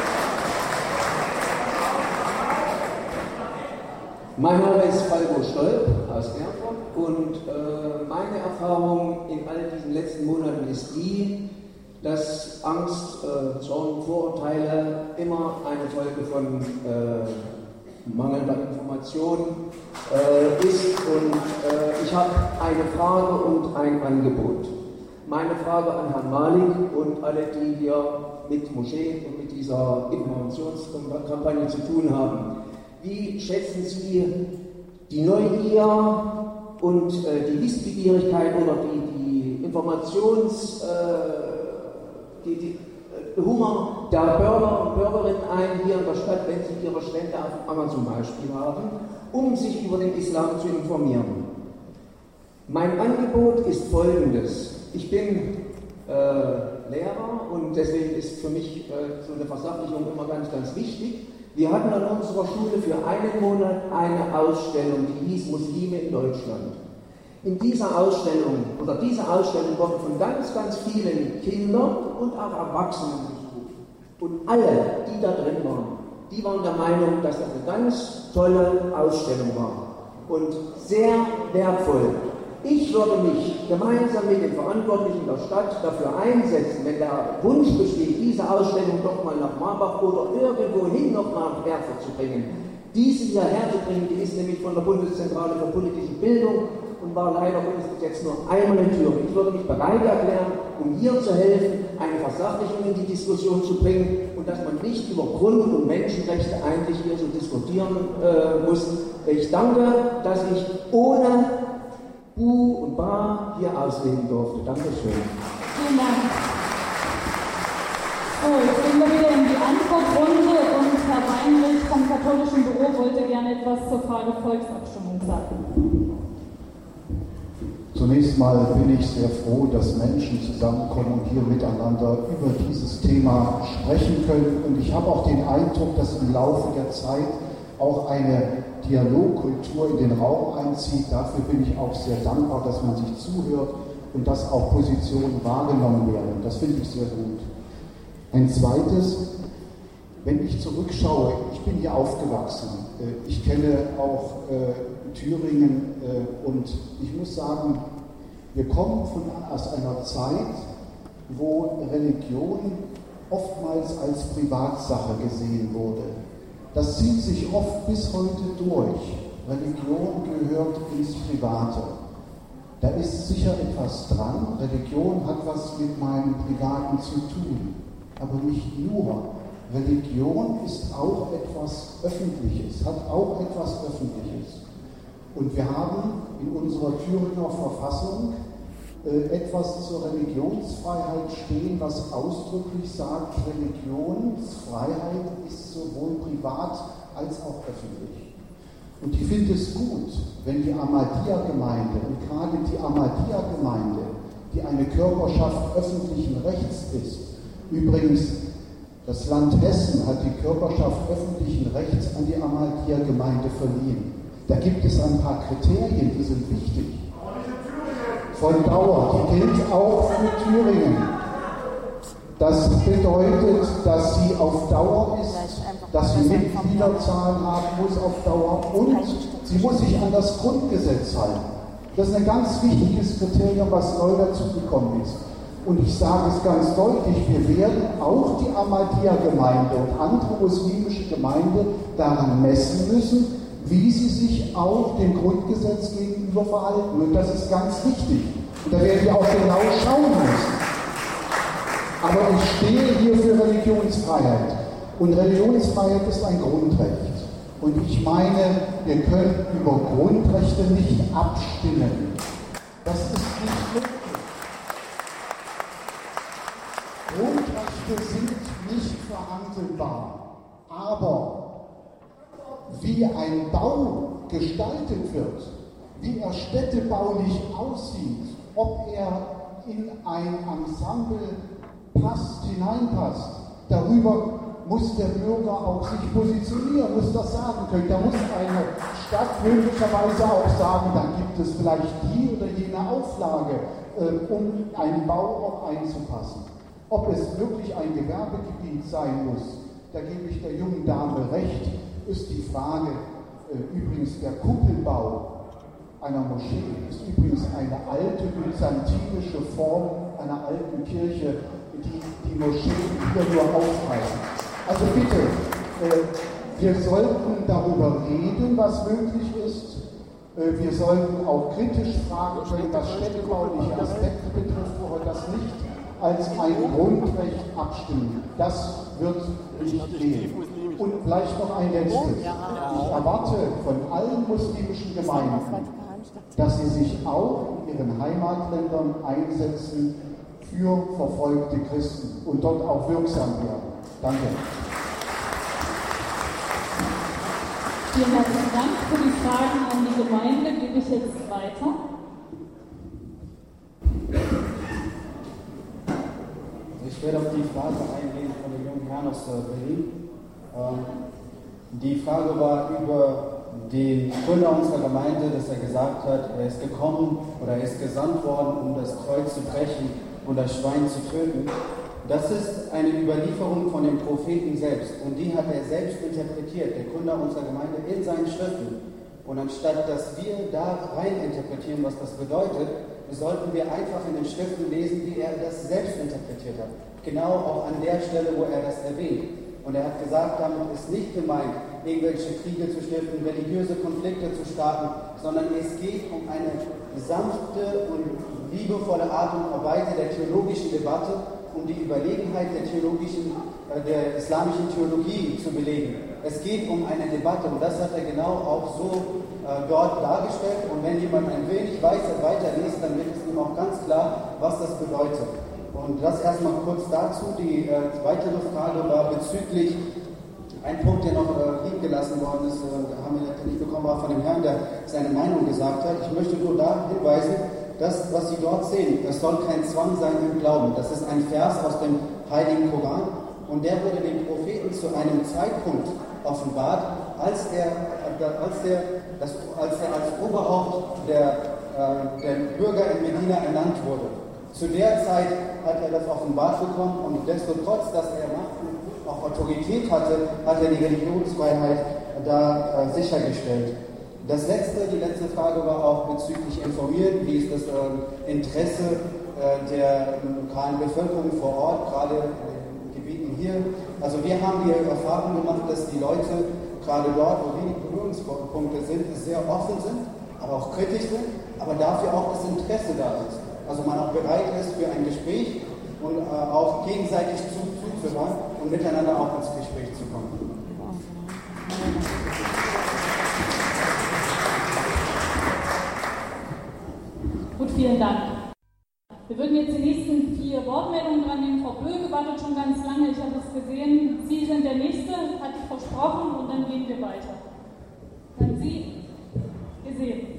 Mein Name ist Falco Stolp aus Erfurt und äh, meine Erfahrung in all diesen letzten Monaten ist die, dass Angst, äh, Zorn, Vorurteile immer eine Folge von äh, mangelnder Information äh, ist und äh, ich habe eine Frage und ein Angebot. Meine Frage an Herrn Malik und alle, die hier mit Moschee und mit dieser Informationskampagne zu tun haben. Wie schätzen Sie die Neugier und äh, die Wissbegierigkeit oder die, die Informations, äh, die, die äh, Hunger der Bürger und Bürgerinnen ein hier in der Stadt, wenn sie ihre Stände auf Amazon zum Beispiel haben, um sich über den Islam zu informieren? Mein Angebot ist folgendes. Ich bin äh, Lehrer und deswegen ist für mich äh, so eine Versachlichung immer ganz, ganz wichtig. Wir hatten an unserer Schule für einen Monat eine Ausstellung, die hieß Muslime in Deutschland. In dieser Ausstellung, oder diese Ausstellung wurde von ganz, ganz vielen Kindern und auch Erwachsenen besucht. Und alle, die da drin waren, die waren der Meinung, dass das eine ganz tolle Ausstellung war und sehr wertvoll. Ich würde mich gemeinsam mit den Verantwortlichen der Stadt dafür einsetzen, wenn der Wunsch besteht, diese Ausstellung doch mal nach Marbach oder irgendwohin noch nach Erfurt zu bringen. Diese hierher zu bringen, die ist nämlich von der Bundeszentrale für politische Bildung und war leider bis jetzt nur einmal in Thüringen. Ich würde mich bereit erklären, um hier zu helfen, eine Versachlichung in die Diskussion zu bringen und dass man nicht über Grund- und Menschenrechte eigentlich hier so diskutieren äh, muss. Ich danke, dass ich ohne Bu und Ba hier auslegen durfte. Dankeschön. Vielen Dank. So, jetzt gehen wir wieder in die Antwortrunde und Herr Weinrich vom katholischen Büro wollte gerne etwas zur Frage Volksabstimmung sagen. Zunächst mal bin ich sehr froh, dass Menschen zusammenkommen und hier miteinander über dieses Thema sprechen können. Und ich habe auch den Eindruck, dass im Laufe der Zeit auch eine Dialogkultur in den Raum einzieht. Dafür bin ich auch sehr dankbar, dass man sich zuhört und dass auch Positionen wahrgenommen werden. Das finde ich sehr gut. Ein zweites, wenn ich zurückschaue, ich bin hier aufgewachsen. Ich kenne auch äh, Thüringen äh, und ich muss sagen, wir kommen von, aus einer Zeit, wo Religion oftmals als Privatsache gesehen wurde. Das zieht sich oft bis heute durch. Religion gehört ins Private. Da ist sicher etwas dran. Religion hat was mit meinem Privaten zu tun. Aber nicht nur. Religion ist auch etwas Öffentliches, hat auch etwas Öffentliches. Und wir haben in unserer Thüringer Verfassung äh, etwas zur Religionsfreiheit stehen, was ausdrücklich sagt, Religionsfreiheit ist sowohl privat als auch öffentlich. Und ich finde es gut, wenn die Ahmadiyya-Gemeinde, und gerade die Ahmadiyya-Gemeinde, die eine Körperschaft öffentlichen Rechts ist, übrigens, das Land Hessen hat die Körperschaft öffentlichen Rechts an die Ahmadiyya-Gemeinde verliehen. Da gibt es ein paar Kriterien, die sind wichtig. Von Dauer, die gilt auch für Thüringen. Das bedeutet, dass sie auf Dauer ist, dass sie Mitgliederzahlen haben muss auf Dauer und sie muss sich an das Grundgesetz halten. Das ist ein ganz wichtiges Kriterium, was neu dazugekommen ist. Und ich sage es ganz deutlich, wir werden auch die Ahmadiyya-Gemeinde und andere muslimische Gemeinden daran messen müssen, wie sie sich auch dem Grundgesetz gegenüber verhalten. Und das ist ganz wichtig. Und da werden wir auch genau schauen müssen. Aber ich stehe hier für Religionsfreiheit. Und Religionsfreiheit ist ein Grundrecht. Und ich meine, wir können über Grundrechte nicht abstimmen. Das ist nicht möglich. Grundrechte sind nicht verhandelbar. Aber wie ein Bau gestaltet wird, wie er städtebaulich aussieht, ob er in ein Ensemble passt, hineinpasst, darüber muss der Bürger auch sich positionieren, muss das sagen können. Da muss eine Stadt möglicherweise auch sagen, dann gibt es vielleicht die oder jene Auflage, äh, um einen Bau auch einzupassen. Ob es wirklich ein Gewerbegebiet sein muss, da gebe ich der jungen Dame recht, ist die Frage. Äh, übrigens der Kuppelbau einer Moschee ist übrigens eine alte byzantinische Form einer alten Kirche, die die Moscheen hier nur aufweisen. Also bitte, äh, wir sollten darüber reden, was möglich ist. Äh, wir sollten auch kritisch fragen können, was städtebauliche Aspekte betrifft, wo wir das nicht als ein Grundrecht abstimmen. Das wird nicht gehen. Und vielleicht noch ein letztes. Ich erwarte von allen muslimischen Gemeinden, dass sie sich auch in ihren Heimatländern einsetzen für verfolgte Christen und dort auch wirksam werden. Danke. Vielen herzlichen Dank für die Fragen an die Gemeinde. Gebe ich jetzt weiter. Ich werde auf die Frage eingehen von dem jungen Herrn aus Berlin. Die Frage war über den Gründer unserer Gemeinde, dass er gesagt hat, er ist gekommen oder er ist gesandt worden, um das Kreuz zu brechen und das Schwein zu töten. Das ist eine Überlieferung von dem Propheten selbst und die hat er selbst interpretiert, der Gründer unserer Gemeinde, in seinen Schriften. Und anstatt dass wir da rein interpretieren, was das bedeutet, sollten wir einfach in den Schriften lesen, wie er das selbst interpretiert hat. Genau auch an der Stelle, wo er das erwähnt. Und er hat gesagt, damit ist nicht gemeint, irgendwelche Kriege zu stiften, religiöse Konflikte zu starten, sondern es geht um eine sanfte und liebevolle Art und Weise der theologischen Debatte, um die Überlegenheit der theologischen, äh, der islamischen Theologie zu belegen. Es geht um eine Debatte und das hat er genau auch so äh, dort dargestellt. Und wenn jemand ein wenig weiter weiterliest, dann wird es ihm auch ganz klar, was das bedeutet. Und das erstmal kurz dazu. Die äh, weitere Frage war bezüglich, ein Punkt, der noch äh, liegen gelassen worden ist, äh, haben wir nicht bekommen, war von dem Herrn, der seine Meinung gesagt hat. Ich möchte nur da hinweisen, das, was Sie dort sehen, das soll kein Zwang sein im Glauben. Das ist ein Vers aus dem Heiligen Koran und der wurde dem Propheten zu einem Zeitpunkt offenbart, als er, als der, das, als, er als Oberhaupt der, äh, der Bürger in Medina ernannt wurde. Zu der Zeit hat er das offenbart bekommen und desto trotz, dass er Macht und auch Autorität hatte, hat er die Religionsfreiheit da äh, sichergestellt. Das letzte, die letzte Frage war auch bezüglich informieren, wie ist das äh, Interesse äh, der lokalen Bevölkerung vor Ort, gerade in den Gebieten hier. Also wir haben die Erfahrung gemacht, dass die Leute gerade dort, wo wenig Berührungspunkte sind, sehr offen sind, aber auch kritisch sind, aber aber dafür auch das Interesse da ist. Also man auch bereit ist für ein Gespräch und äh, auch gegenseitig zu, zuzuhören und miteinander auch ins Gespräch zu kommen. Gut, vielen Dank. Wir würden jetzt die nächsten vier Wortmeldungen dran nehmen. Frau Böge wartet schon ganz lange, ich habe es gesehen. Sie sind der Nächste, hat sie versprochen, und dann gehen wir weiter. Dann Sie gesehen.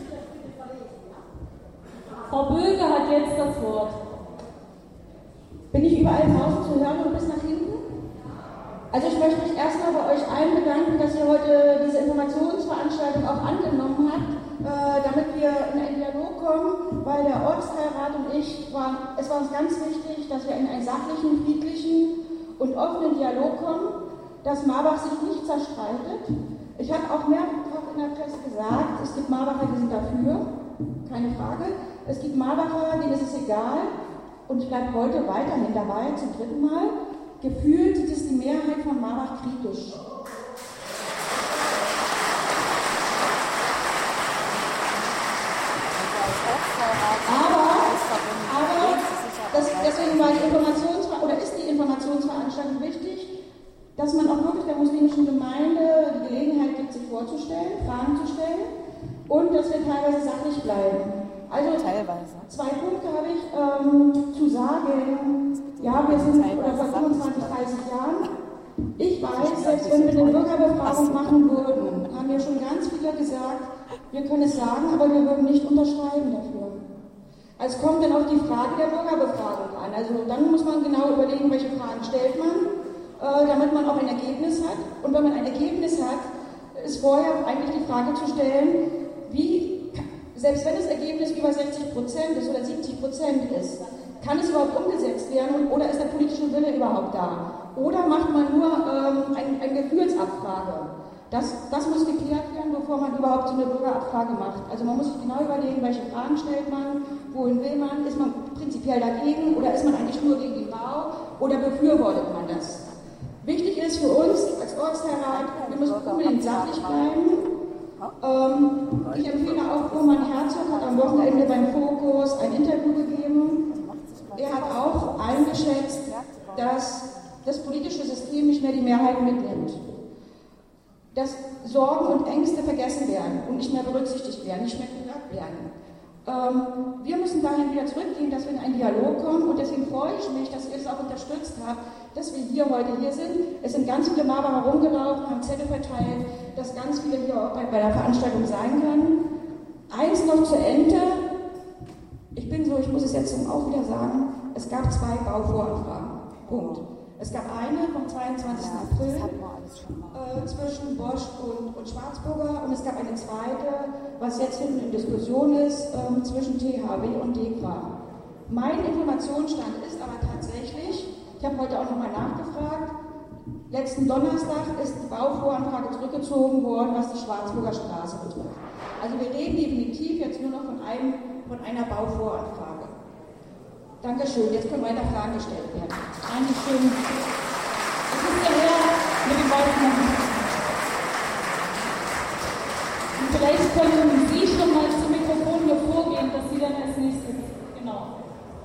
Frau Böge hat jetzt das Wort. Bin ich überall draußen zu hören und bis nach hinten? Also ich möchte mich erstmal bei euch allen bedanken, dass ihr heute diese Informationsveranstaltung auch angenommen habt, äh, damit wir in einen Dialog kommen, weil der Ortsteilrat und ich, war, es war uns ganz wichtig, dass wir in einen sachlichen, friedlichen und offenen Dialog kommen, dass Marbach sich nicht zerstreitet. Ich habe auch mehrfach in der Presse gesagt, es gibt Marbacher, die sind dafür, keine Frage. Es gibt Marbacher, denen ist es egal, und ich bleibe heute weiterhin dabei, zum dritten Mal. Gefühlt sieht es die Mehrheit von Marbach kritisch. Aber, aber das, deswegen war die Informationsver- oder ist die Informationsveranstaltung wichtig, dass man auch wirklich der muslimischen Gemeinde die Gelegenheit gibt, sich vorzustellen, Fragen zu stellen, und dass wir teilweise sachlich bleiben. Also teilweise. Zwei Punkte habe ich ähm, zu sagen. Ja, wir sind oder vor fünfundzwanzig, dreißig Jahren. Ich weiß, selbst wenn wir eine Bürgerbefragung machen würden, haben ja schon ganz viele gesagt, wir können es sagen, aber wir würden nicht unterschreiben dafür. Also es kommt dann auf die Frage der Bürgerbefragung an. Also dann muss man genau überlegen, welche Fragen stellt man, äh, damit man auch ein Ergebnis hat. Und wenn man ein Ergebnis hat, ist vorher eigentlich die Frage zu stellen, wie, selbst wenn das Ergebnis über sechzig Prozent ist oder siebzig Prozent ist, kann es überhaupt umgesetzt werden oder ist der politische Wille überhaupt da? Oder macht man nur ähm, eine ein Gefühlsabfrage? Das, das muss geklärt werden, bevor man überhaupt so eine Bürgerabfrage macht. Also man muss sich genau überlegen, welche Fragen stellt man, wohin will man, ist man prinzipiell dagegen oder ist man eigentlich nur gegen den Bau oder befürwortet man das? Wichtig ist für uns als Ortsteilrat, wir müssen unbedingt sachlich bleiben. Ähm, ich empfehle auch, Roman Herzog hat am Wochenende beim Fokus ein Interview gegeben. Er hat auch eingeschätzt, dass das politische System nicht mehr die Mehrheit mitnimmt. Dass Sorgen und Ängste vergessen werden und nicht mehr berücksichtigt werden, nicht mehr gehört werden. Ähm, wir müssen dahin wieder zurückgehen, dass wir in einen Dialog kommen, und deswegen freue ich mich, dass ihr es auch unterstützt habt, dass wir hier heute hier sind. Es sind ganz viele Marbacher rumgelaufen, haben Zettel verteilt, dass ganz viele hier auch bei, bei der Veranstaltung sein können. Eins noch zu Ende. Ich bin so, ich muss es jetzt auch wieder sagen, es gab zwei Bauvoranfragen. Punkt. Es gab eine vom zweiundzwanzigsten April äh, zwischen Bosch und, und Schwarzburger, und es gab eine zweite, was jetzt hinten in Diskussion ist, äh, zwischen T H W und DEKRA. Mein Informationsstand ist aber tatsächlich, ich habe heute auch nochmal nachgefragt, letzten Donnerstag ist die Bauvoranfrage zurückgezogen worden, was die Schwarzburger Straße betrifft. Also wir reden definitiv jetzt nur noch von, einem, von einer Bauvoranfrage. Dankeschön, jetzt können weiter Fragen gestellt werden. Dankeschön. Das ist der Herr mit dem weißen. Und vielleicht können Sie schon mal zum Mikrofon hier vorgehen, dass Sie dann als nächstes. Genau.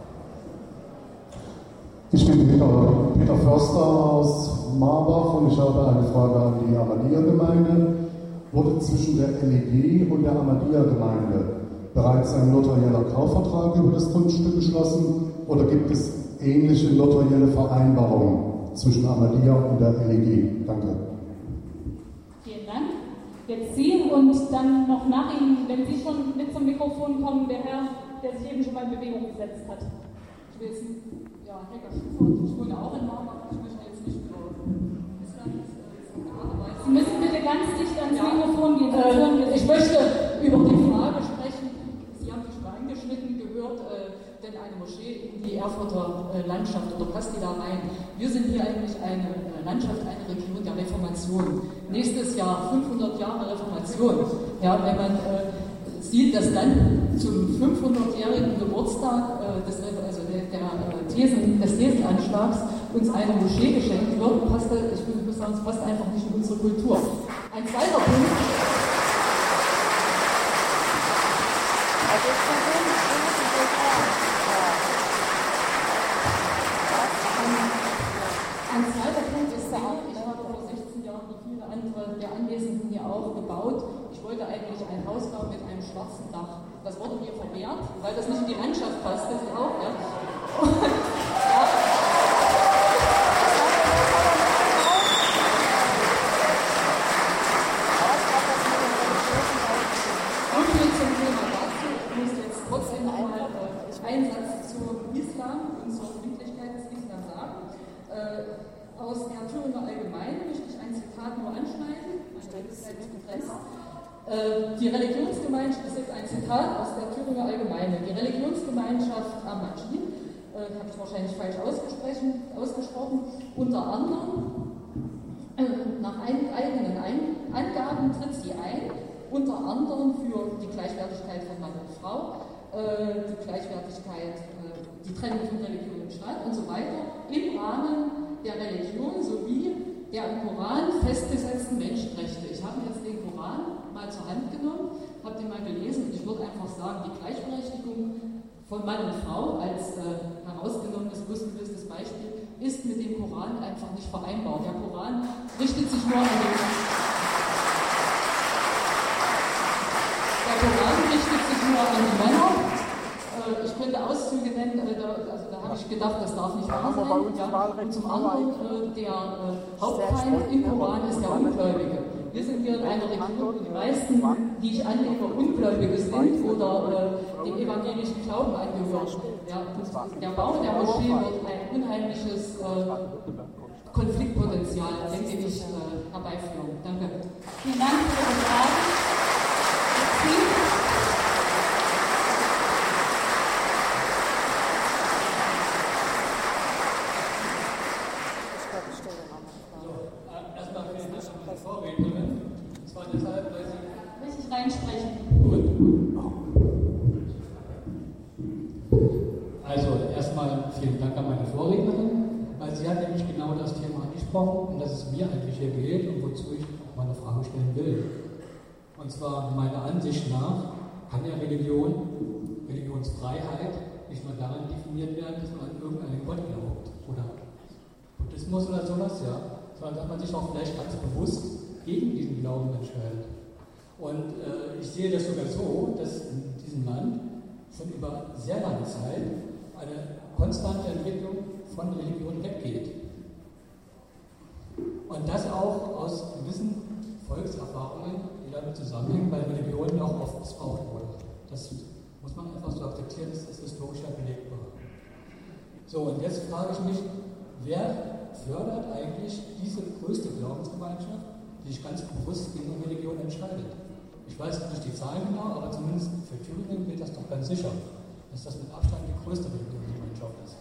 Ich bin Peter, Peter Förster aus Marbach und ich habe eine Frage an die Ahmadiyya-Gemeinde. Wurde zwischen der L E G und der Ahmadiyya-Gemeinde bereits ein notarieller Kaufvertrag über das Grundstück geschlossen oder gibt es ähnliche notarielle Vereinbarungen zwischen Ahmadiyya und der L E G? Danke. Vielen Dank. Jetzt Sie und dann noch nach Ihnen, wenn Sie schon mit zum Mikrofon kommen, der Herr, der sich eben schon mal in Bewegung gesetzt hat. Ich will jetzt, ja, Hecker Schubert, ich wohne auch in Marbach, ich möchte jetzt nicht über Islam, Sie müssen bitte ganz dicht ans ja. Mikrofon gehen. Äh, ich möchte über die Frage sprechen, Sie haben sich schon angeschnitten gehört, äh, denn eine Moschee in die Erfurter äh, Landschaft, oder passt die da rein? Wir sind hier eigentlich eine äh, Landschaft, eine Region der Reformation. Nächstes Jahr fünfhundert Jahre Reformation. Ja, wenn man äh, sieht, dass dann zum fünfhundertjährigen Geburtstag äh, des, also der, der äh, Thesen, des Thesenanschlags uns eine Moschee geschenkt wird, passt, ich würde sagen, es passt einfach nicht in unsere Kultur. Ein zweiter Punkt. Ein zweiter Punkt ist auch, ich habe vor sechzehn Jahren wie viele andere der Anwesenden hier auch gebaut. Ich wollte eigentlich ein Haus bauen mit einem schwarzen Dach. Das wurde mir verwehrt, weil das nicht in die Landschaft passt. Das ist auch, ja. Und, ja. So viel zum Thema dazu. Ich muss jetzt trotzdem nochmal äh, einen Satz zum Islam und zur Friedlichkeit des Islam sagen. Äh, aus der Thüringer Allgemeine möchte ich ein Zitat nur anschneiden. Äh, die Religionsgemeinschaft, das ist jetzt ein Zitat aus der Thüringer Allgemeine. Die Religionsgemeinschaft Ahmadiyya, äh, habe ich wahrscheinlich falsch ausgesprochen, unter anderem äh, nach eigenen ein Angaben tritt sie ein, unter anderem für die Gleichwertigkeit von Mann und Frau, äh, die Gleichwertigkeit, äh, die Trennung von Religion und Staat und so weiter, im Rahmen der Religion sowie der im Koran festgesetzten Menschenrechte. Ich habe jetzt den Koran mal zur Hand genommen, habe den mal gelesen und ich würde einfach sagen, die Gleichberechtigung von Mann und Frau als äh, herausgenommenes, losgelöstes Beispiel ist mit dem Koran einfach nicht vereinbar. Der Koran richtet sich nur an den Der Koran richtet sich nur an die Männer. Äh, ich könnte Auszüge nennen, äh, da, also da habe ich gedacht, das darf nicht wahr sein. Ja. Und zum anderen, äh, der äh, Hauptfeind im Koran ist der Ungläubige. Wir sind hier in einer Region, wo die meisten, die ich annehme, Ungläubige sind oder äh, dem evangelischen Glauben angehören. Ja. Der Bau der Moschee wird ein unheimliches äh, Konfliktpotenzial, denke ich, äh, herbeiführen. Danke. Vielen Dank für Ihre Fragen. Erstmal vielen Dank an meine Vorrednerin. Und zwar deshalb, weil sie richtig reinsprechen. Gut. Also erstmal vielen Dank an meine Vorrednerin, weil sie hat nämlich genau das Thema angesprochen, um das es mir eigentlich hier geht und wozu ich auch mal eine Frage stellen will. Und zwar meiner Ansicht nach kann ja Religion, Religionsfreiheit nicht nur daran definiert werden, dass man an irgendeinen Gott glaubt oder Buddhismus oder sowas, ja, sondern dass man sich auch vielleicht ganz bewusst gegen diesen Glauben entscheidet. Und äh, ich sehe das sogar so, dass in diesem Land schon über sehr lange Zeit eine konstante Entwicklung von Religion weggeht. Und das auch aus gewissen Volkserfahrungen, die damit zusammenhängen, weil Religion auch oft missbraucht wurde. Das muss man einfach so akzeptieren, das ist historisch ja belegbar. So, und jetzt frage ich mich, wer fördert eigentlich diese größte Glaubensgemeinschaft, die sich ganz bewusst gegen Religion entscheidet? Ich weiß nicht die Zahlen genau, aber zumindest für Thüringen gilt das doch ganz sicher, dass das mit Abstand die größte Religionsgemeinschaft ist.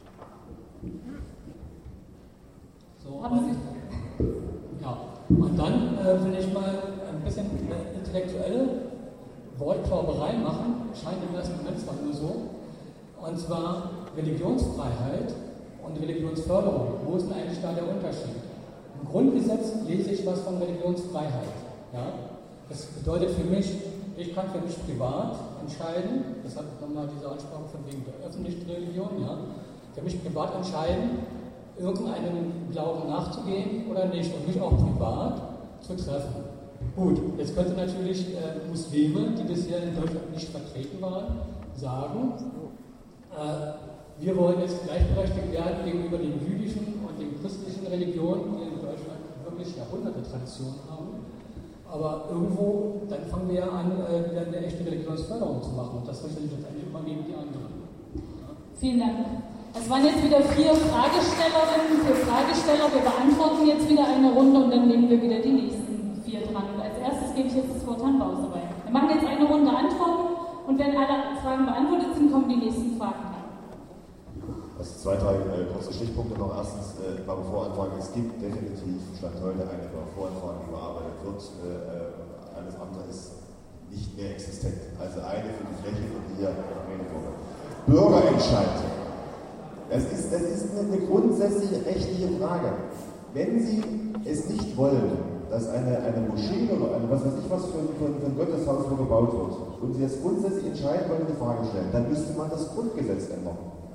So, und, ja, und dann äh, will ich mal ein bisschen intellektuelle Wortklauberei machen, scheint im ersten Moment zwar nur so, und zwar Religionsfreiheit und Religionsförderung. Wo ist denn eigentlich da der Unterschied? Im Grundgesetz lese ich was von Religionsfreiheit. Ja? Das bedeutet für mich, ich kann für mich privat entscheiden, das hat nochmal diese Ansprache von wegen der öffentlichen Religion, ja, für mich privat entscheiden, irgendeinem Glauben nachzugehen oder nicht und mich auch privat zu treffen. Gut, jetzt könnte natürlich äh, Muslime, die bisher in Deutschland nicht vertreten waren, sagen, äh, wir wollen jetzt gleichberechtigt werden gegenüber den jüdischen und den christlichen Religionen, die in Deutschland wirklich Jahrhunderte Tradition haben. Aber irgendwo, dann fangen wir ja an, äh, wieder eine echte Religionsförderung zu machen. Und das richtet sich letztendlich immer gegen die anderen. Ja. Vielen Dank. Es waren jetzt wieder vier Fragestellerinnen, vier Fragesteller. Wir beantworten jetzt wieder eine Runde und dann nehmen wir wieder die nächsten vier dran. Und als erstes gebe ich jetzt das Wort Herrn Bausewein. Wir machen jetzt eine Runde Antworten und wenn alle Fragen beantwortet sind, kommen die nächsten Fragen dran. Also zwei, drei äh, kurze Stichpunkte noch. Erstens, äh, beim Voranfragen, es gibt definitiv Stand heute eine Voranfrage, die überarbeitet wird. Äh, alles andere ist nicht mehr existent. Also eine für die Fläche und hier auf Meneburg. Bürgerentscheid. Das ist, das ist eine grundsätzliche rechtliche Frage. Wenn Sie es nicht wollen, dass eine, eine Moschee oder eine, was weiß ich was für, für, für ein Gotteshaus wo gebaut wird und Sie jetzt grundsätzlich entscheiden wollen, eine Frage stellen, dann müsste man das Grundgesetz ändern.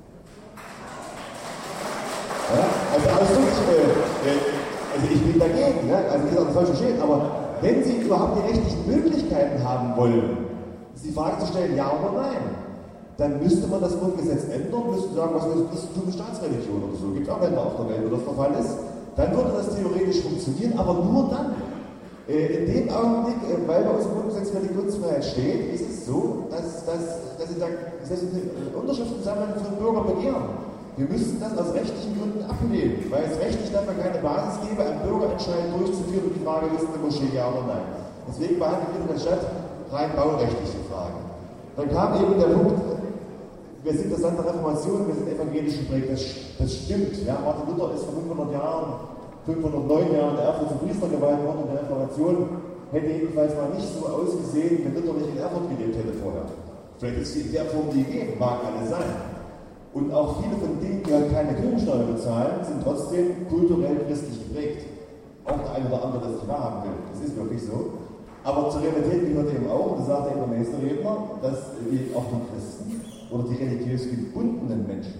Ja, also, also, äh, also ich bin dagegen, ja, also das ist auch falsch verstehen, aber wenn Sie überhaupt die rechtlichen Möglichkeiten haben wollen, ist die Frage zu stellen, ja oder nein, dann müsste man das Grundgesetz ändern, müsste sagen, was ist das eine Staatsreligion oder so, gibt es auch Länder auf der Welt, wo das der Fall ist. Dann würde das theoretisch funktionieren, aber nur dann. Äh, in dem Augenblick, äh, weil bei uns im Grundgesetz Religionsfreiheit steht, ist es so, dass, dass, dass sie da dass sie Unterschriften sammeln für Bürger begehren. Wir müssen das aus rechtlichen Gründen ablehnen, weil es rechtlich dafür keine Basis gäbe, einen Bürgerentscheid durchzuführen und die Frage, ist eine Moschee ja oder nein. Deswegen behandelt wir in der Stadt rein baurechtliche Fragen. Dann kam eben der Punkt, wir sind das Land der Reformation, wir sind evangelisch geprägt, das, das stimmt. Ja, Martin Luther ist vor fünfhundert Jahren, fünfhundertneun Jahren in Erfurt zum Priester geweiht worden und die Reformation hätte jedenfalls mal nicht so ausgesehen, wenn Luther nicht in Erfurt gelebt hätte vorher. Vielleicht ist sie in der Form, die gegeben, mag alles sein. Und auch viele von denen, die halt keine Kirchensteuer bezahlen, sind trotzdem kulturell christlich geprägt. Auch der eine oder andere, das nicht wahrhaben will. Das ist wirklich so. Aber zur Realität gehört eben auch, und das sagt eben der nächste Redner, dass die, auch die Christen oder die religiös gebundenen Menschen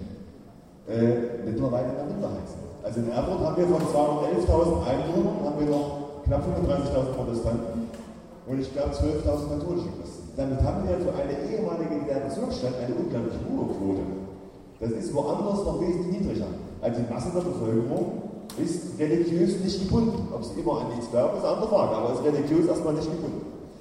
äh, mittlerweile in der Minderheit sind. Also in Erfurt haben wir von zweihundertelftausend Einwohnern haben wir noch knapp fünfunddreißigtausend Protestanten und ich glaube zwölftausend katholische Christen. Damit haben wir für eine ehemalige Bezirksstadt eine unglaublich hohe Quote. Das ist woanders noch wesentlich niedriger. Also die Masse der Bevölkerung ist religiös nicht gebunden. Ob sie immer an nichts glauben, ist eine andere Frage, aber ist religiös erstmal nicht gebunden.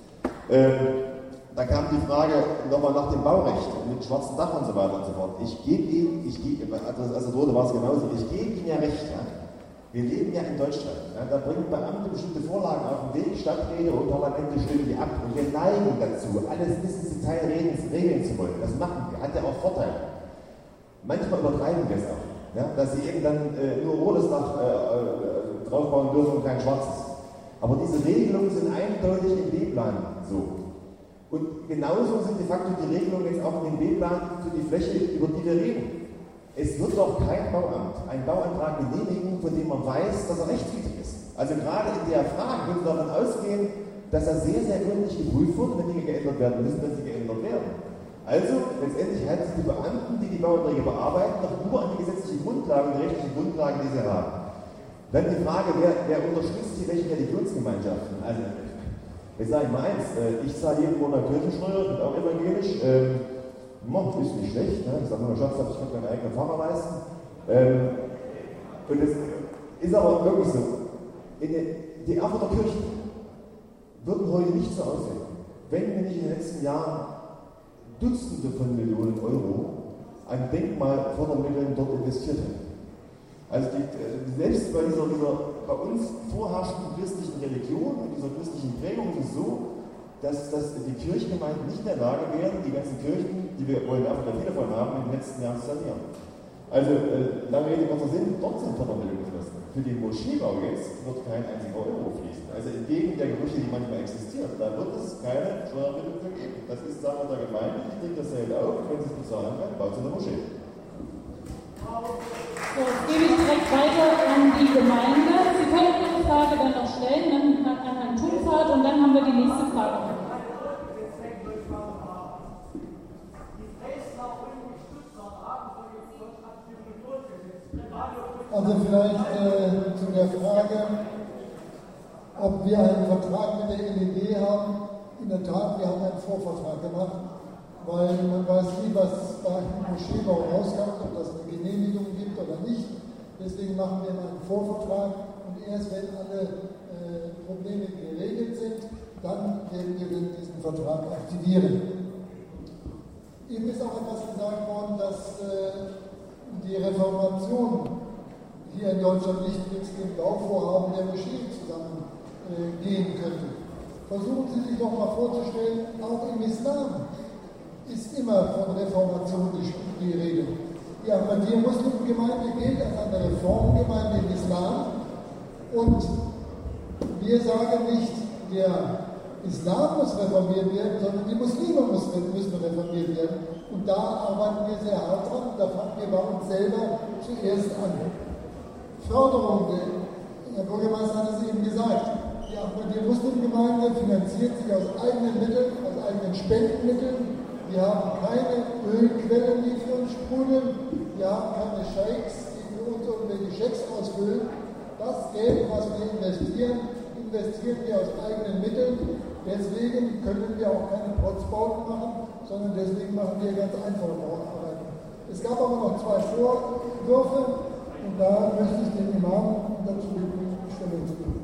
Ähm, Da kam die Frage nochmal nach dem Baurecht mit schwarzem Dach und so weiter und so fort. Ich gebe Ihnen, ich gebe, also, also Drohne war es genauso, ich gebe Ihnen ja recht. Ja. Wir leben ja in Deutschland. Ja. Da bringen Beamte bestimmte Vorlagen auf den Weg, Stadträte und Parlamente stimmen die ab. Und wir neigen dazu, alles bis ins Detail regeln zu wollen. Das machen wir, hat ja auch Vorteile. Manchmal übertreiben wir es auch. Ja, dass sie eben dann äh, nur rotes Dach äh, äh, draufbauen dürfen und kein schwarzes. Aber diese Regelungen sind eindeutig im B-Plan so. Und genauso sind de facto die Regelungen jetzt auch in den B-Plan für die Fläche, über die wir reden. Es wird doch kein Bauamt einen Bauantrag genehmigen, von dem man weiß, dass er rechtswidrig ist. Also gerade in der Frage können wir davon ausgehen, dass er sehr, sehr gründlich geprüft wird, wenn Dinge geändert werden müssen, dass sie geändert werden. Also letztendlich halten sich die Beamten, die die Bauanträge bearbeiten, doch nur an die gesetzlichen Grundlagen, die rechtlichen Grundlagen, die sie haben. Dann die Frage, wer, wer unterstützt hier welche Religionsgemeinschaften? Also, jetzt sage ich mal eins, ich zahle jeden Monat Kirchensteuer, bin auch evangelisch, ähm, ist nicht schlecht, ne? Ich sage mal, Schatz, ich kann meinen eigenen Pfarrer leisten. Ähm, und es ist aber wirklich so, in den, die Erfurter Kirchen würden heute nicht so aussehen, wenn wir nicht in den letzten Jahren Dutzende von Millionen Euro an Denkmalfördermitteln dort investiert hätten. Also die, selbst bei dieser, dieser bei uns vorherrschenden christlichen Religion und dieser christlichen Prägung ist es so, dass, dass die Kirchengemeinden nicht in der Lage wären, die ganzen Kirchen, die wir wollen einfach viele davon haben, in den letzten Jahren zu sanieren. Also, äh, lange Rede, kurzer Sinn, dort sind Fördermittel geflossen. Für den Moscheebau jetzt wird kein einziger Euro fließen. Also entgegen der Gerüchte, die manchmal existieren, da wird es keine Steuermittel für geben. Das ist Sache der Gemeinde, die bringt das Geld auf, wenn sie es bezahlen kann, baut sie eine Moschee. So, jetzt gebe ich direkt weiter an die Gemeinde. Sie können Ihre Frage dann noch stellen, dann an Herrn Thunfahrt und dann haben wir die nächste Frage. Also vielleicht äh, zu der Frage, ob wir einen Vertrag mit der L E G haben. In der Tat, wir haben einen Vorvertrag gemacht, weil man weiß nie, was bei einem Moscheebau rauskommt, ob das eine Genehmigung gibt oder nicht. Deswegen machen wir einen Vorvertrag und erst wenn alle äh, Probleme geregelt sind, dann werden wir diesen Vertrag aktivieren. Eben ist auch etwas gesagt worden, dass äh, die Reformation hier in Deutschland nicht mit dem Bauvorhaben der Moschee zusammengehen äh, könnte. Versuchen Sie sich doch mal vorzustellen, auch im Islam ist immer von Reformation die, die Rede. Die Ahmadiyya-Muslimgemeinde gilt als eine Reformgemeinde im Islam und wir sagen nicht, der Islam muss reformiert werden, sondern die Muslime müssen reformiert werden. Und da arbeiten wir sehr hart dran und da fangen wir bei uns selber zuerst an. Förderung, der Bürgermeister hat es eben gesagt, Die Ahmadiyya-Muslim-Gemeinde finanziert sich aus eigenen Mitteln, aus eigenen Spendenmitteln. Wir haben keine Ölquellen, die für uns sprudeln. Wir haben keine Scheiks, die für uns irgendwelche Schecks ausfüllen. Das Geld, was wir investieren, investieren wir aus eigenen Mitteln. Deswegen können wir auch keine Protzbauten machen, sondern deswegen machen wir ganz einfache Bauarbeiten. Es gab aber noch zwei Vorwürfe und da möchte ich den Imam dazu bitten, Stellung zu nehmen.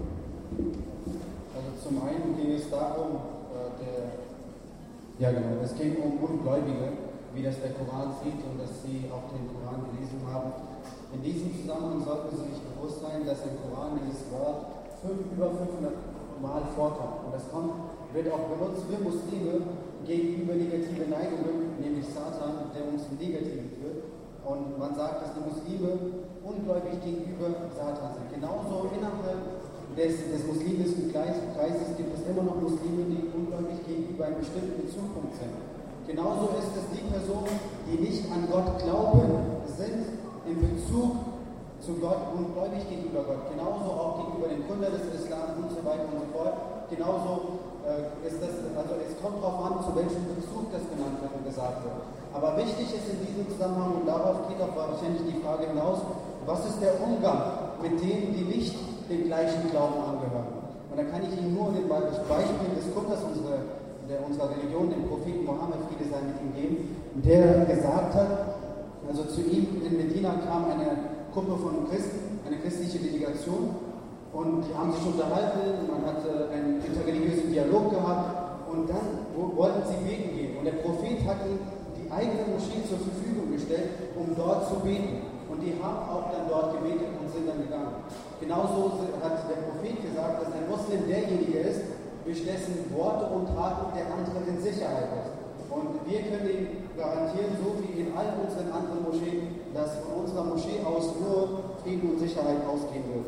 Also zum einen ging es darum, äh, der, ja genau, es ging um Ungläubige, wie das der Koran sieht und dass sie auch den Koran gelesen haben. In diesem Zusammenhang sollten Sie sich bewusst sein, dass im Koran dieses Wort fünf, über fünfhundert Mal vorkommt. Und das kommt, wird auch benutzt für Muslime gegenüber negative Neigungen, nämlich Satan, der uns im Negativen führt. Und man sagt, dass die Muslime ungläubig gegenüber Satan sind. Genauso innerhalb des, des muslimischen Kreises gibt es immer noch Muslime, die ungläubig gegenüber einem bestimmten Bezugspunkt sind. Genauso ist es die Personen, die nicht an Gott glauben, sind in Bezug zu Gott und gläubig gegenüber Gott. Genauso auch gegenüber dem Gründer des Islam und so weiter und so fort. Genauso äh, ist das, also es kommt darauf an, zu welchem Bezug das genannt wird und gesagt wird. Aber wichtig ist in diesem Zusammenhang, und darauf geht auch wahrscheinlich die Frage hinaus, was ist der Umgang mit denen, die nicht den gleichen Glauben angehören? Und da kann ich Ihnen nur das Beispiel des Gründers unserer, der, unserer Religion, dem Propheten Mohammed, Friede sei mit ihm geben, der gesagt hat, also zu ihm in Medina kam eine Gruppe von Christen, eine christliche Delegation, und die haben sich unterhalten, man hatte einen interreligiösen Dialog gehabt und dann wollten sie beten gehen. Und der Prophet hat ihnen die eigene Moschee zur Verfügung gestellt, um dort zu beten. Und die haben auch dann dort gebetet und sind dann gegangen. Genauso hat der Prophet gesagt, dass ein Muslim derjenige ist, durch dessen Worte und Taten der andere in Sicherheit ist. Und wir können Ihnen garantieren, so wie in all unseren anderen Moscheen, dass von unserer Moschee aus nur Frieden und Sicherheit ausgehen wird.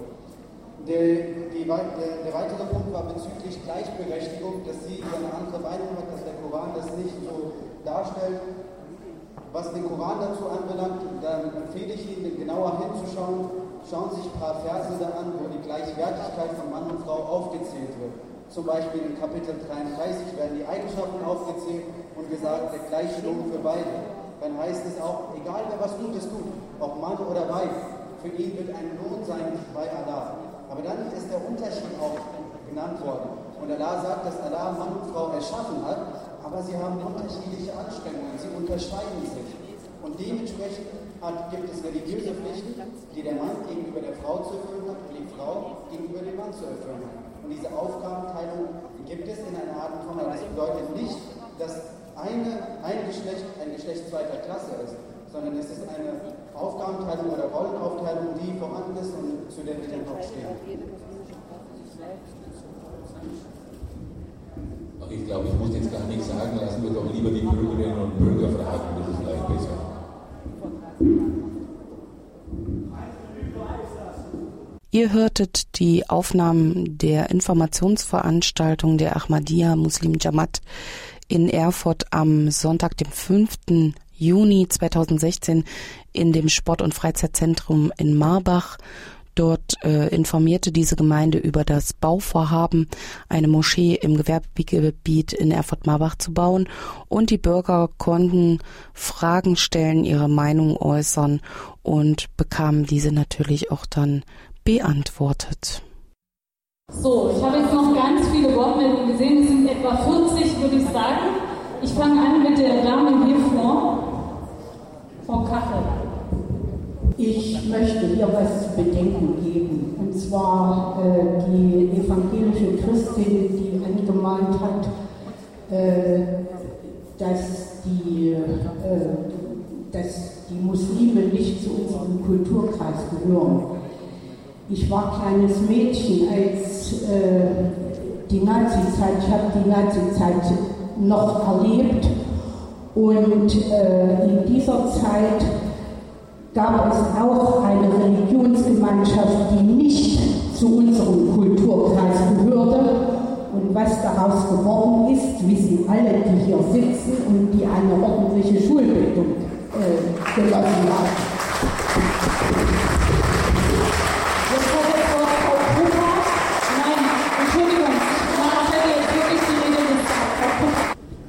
Der, die, der, der weitere Punkt war bezüglich Gleichberechtigung, dass sie eine andere Meinung hat, dass der Koran das nicht so darstellt. Was den Koran dazu anbelangt, dann empfehle ich Ihnen, genauer hinzuschauen. Schauen Sie sich ein paar Verse da an, wo die Gleichwertigkeit von Mann und Frau aufgezählt wird. Zum Beispiel in Kapitel dreiunddreißig werden die Eigenschaften aufgezählt und gesagt, der gleiche Lohn für beide. Dann heißt es auch, egal wer was Gutes tut, ob Mann oder Weib, für ihn wird ein Lohn sein bei Allah. Aber dann ist der Unterschied auch genannt worden. Und Allah sagt, dass Allah Mann und Frau erschaffen hat, aber sie haben unterschiedliche Anstrengungen, sie unterscheiden sich. Und dementsprechend hat, gibt es religiöse Pflichten, die der Mann gegenüber der Frau zu erfüllen hat und die Frau gegenüber dem Mann zu erfüllen hat. Und diese Aufgabenteilung gibt es in einer Art und Form. Das bedeutet nicht, dass eine, ein Geschlecht ein Geschlecht zweiter Klasse ist, sondern es ist eine Aufgabenteilung oder Rollenaufteilung, die vorhanden ist und zu der wir dann auch stehen. Ich glaube, ich muss jetzt gar nichts sagen, lassen wir doch lieber die Bürgerinnen und Bürger fragen, das ist vielleicht besser. Ihr hörtet die Aufnahmen der Informationsveranstaltung der Ahmadiyya Muslim Jamaat in Erfurt am Sonntag, dem fünften Juni zweitausendsechzehn in dem Sport- und Freizeitzentrum in Marbach. Dort äh, informierte diese Gemeinde über das Bauvorhaben, eine Moschee im Gewerbegebiet in Erfurt-Marbach zu bauen, und die Bürger konnten Fragen stellen, ihre Meinung äußern und bekamen diese natürlich auch dann beantwortet. So, ich habe jetzt noch ganz viele Wortmeldungen gesehen, es sind etwa vierzig, würde ich sagen. Ich fange an mit der Dame hier vor, Frau Kachel. Ich möchte hier was zu bedenken geben, und zwar äh, die evangelische Christin, die angemahnt hat, äh, dass, die, äh, dass die Muslime nicht zu unserem Kulturkreis gehören. Ich war kleines Mädchen, als äh, die Nazizeit, ich habe die Nazizeit noch erlebt, und äh, in dieser Zeit gab es auch eine Religionsgemeinschaft, die nicht zu unserem Kulturkreis gehörte. Und was daraus geworden ist, wissen alle, die hier sitzen und die eine ordentliche Schulbildung äh, genossen haben. Jetzt hat jetzt Frau Gruber, nein, Entschuldigung,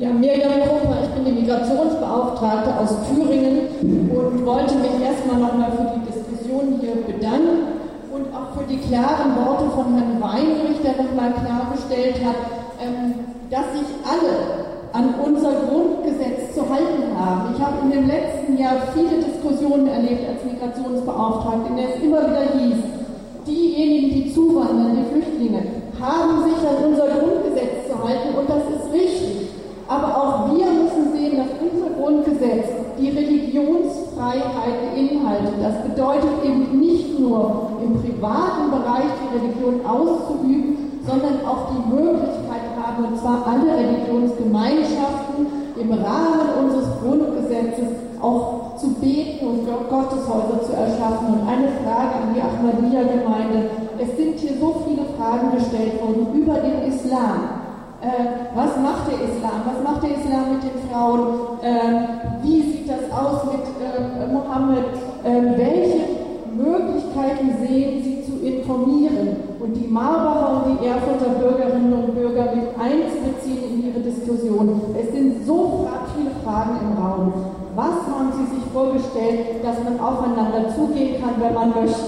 Ja, Mirjam Krumper, ich bin die Migrationsbeauftragte aus Thüringen und wollte mich erstmal nochmal für die Diskussion hier bedanken und auch für die klaren Worte von Herrn Weinrich, der nochmal klargestellt hat, dass sich alle an unser Grundgesetz zu halten haben. Ich habe in dem letzten Jahr viele Diskussionen erlebt als Migrationsbeauftragte, in der es immer wieder hieß, diejenigen, die zuwandern, die Flüchtlinge, haben sich an unser Grundgesetz zu halten und das ist richtig. Aber auch wir müssen sehen, dass unser Grundgesetz die Religionsfreiheit beinhaltet. Das bedeutet eben nicht nur im privaten Bereich die Religion auszuüben, sondern auch die Möglichkeit haben, und zwar alle Religionsgemeinschaften im Rahmen unseres Grundgesetzes auch zu beten und Gotteshäuser zu erschaffen. Und eine Frage an die Ahmadiyya-Gemeinde. Es sind hier so viele Fragen gestellt worden über den Islam. Äh, was macht der Islam? Was macht der Islam mit den Frauen? Äh, wie sieht das aus mit äh, Mohammed? Äh, welche Möglichkeiten sehen Sie zu informieren und die Marbacher und die Erfurter Bürgerinnen und Bürger mit einzubeziehen in Ihre Diskussion? Es sind so viele Fragen im Raum. Was haben Sie sich vorgestellt, dass man aufeinander zugehen kann, wenn man möchte?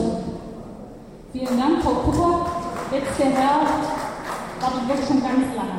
Vielen Dank, Frau Kupper. Jetzt der Herr, wartet wirklich schon ganz lange.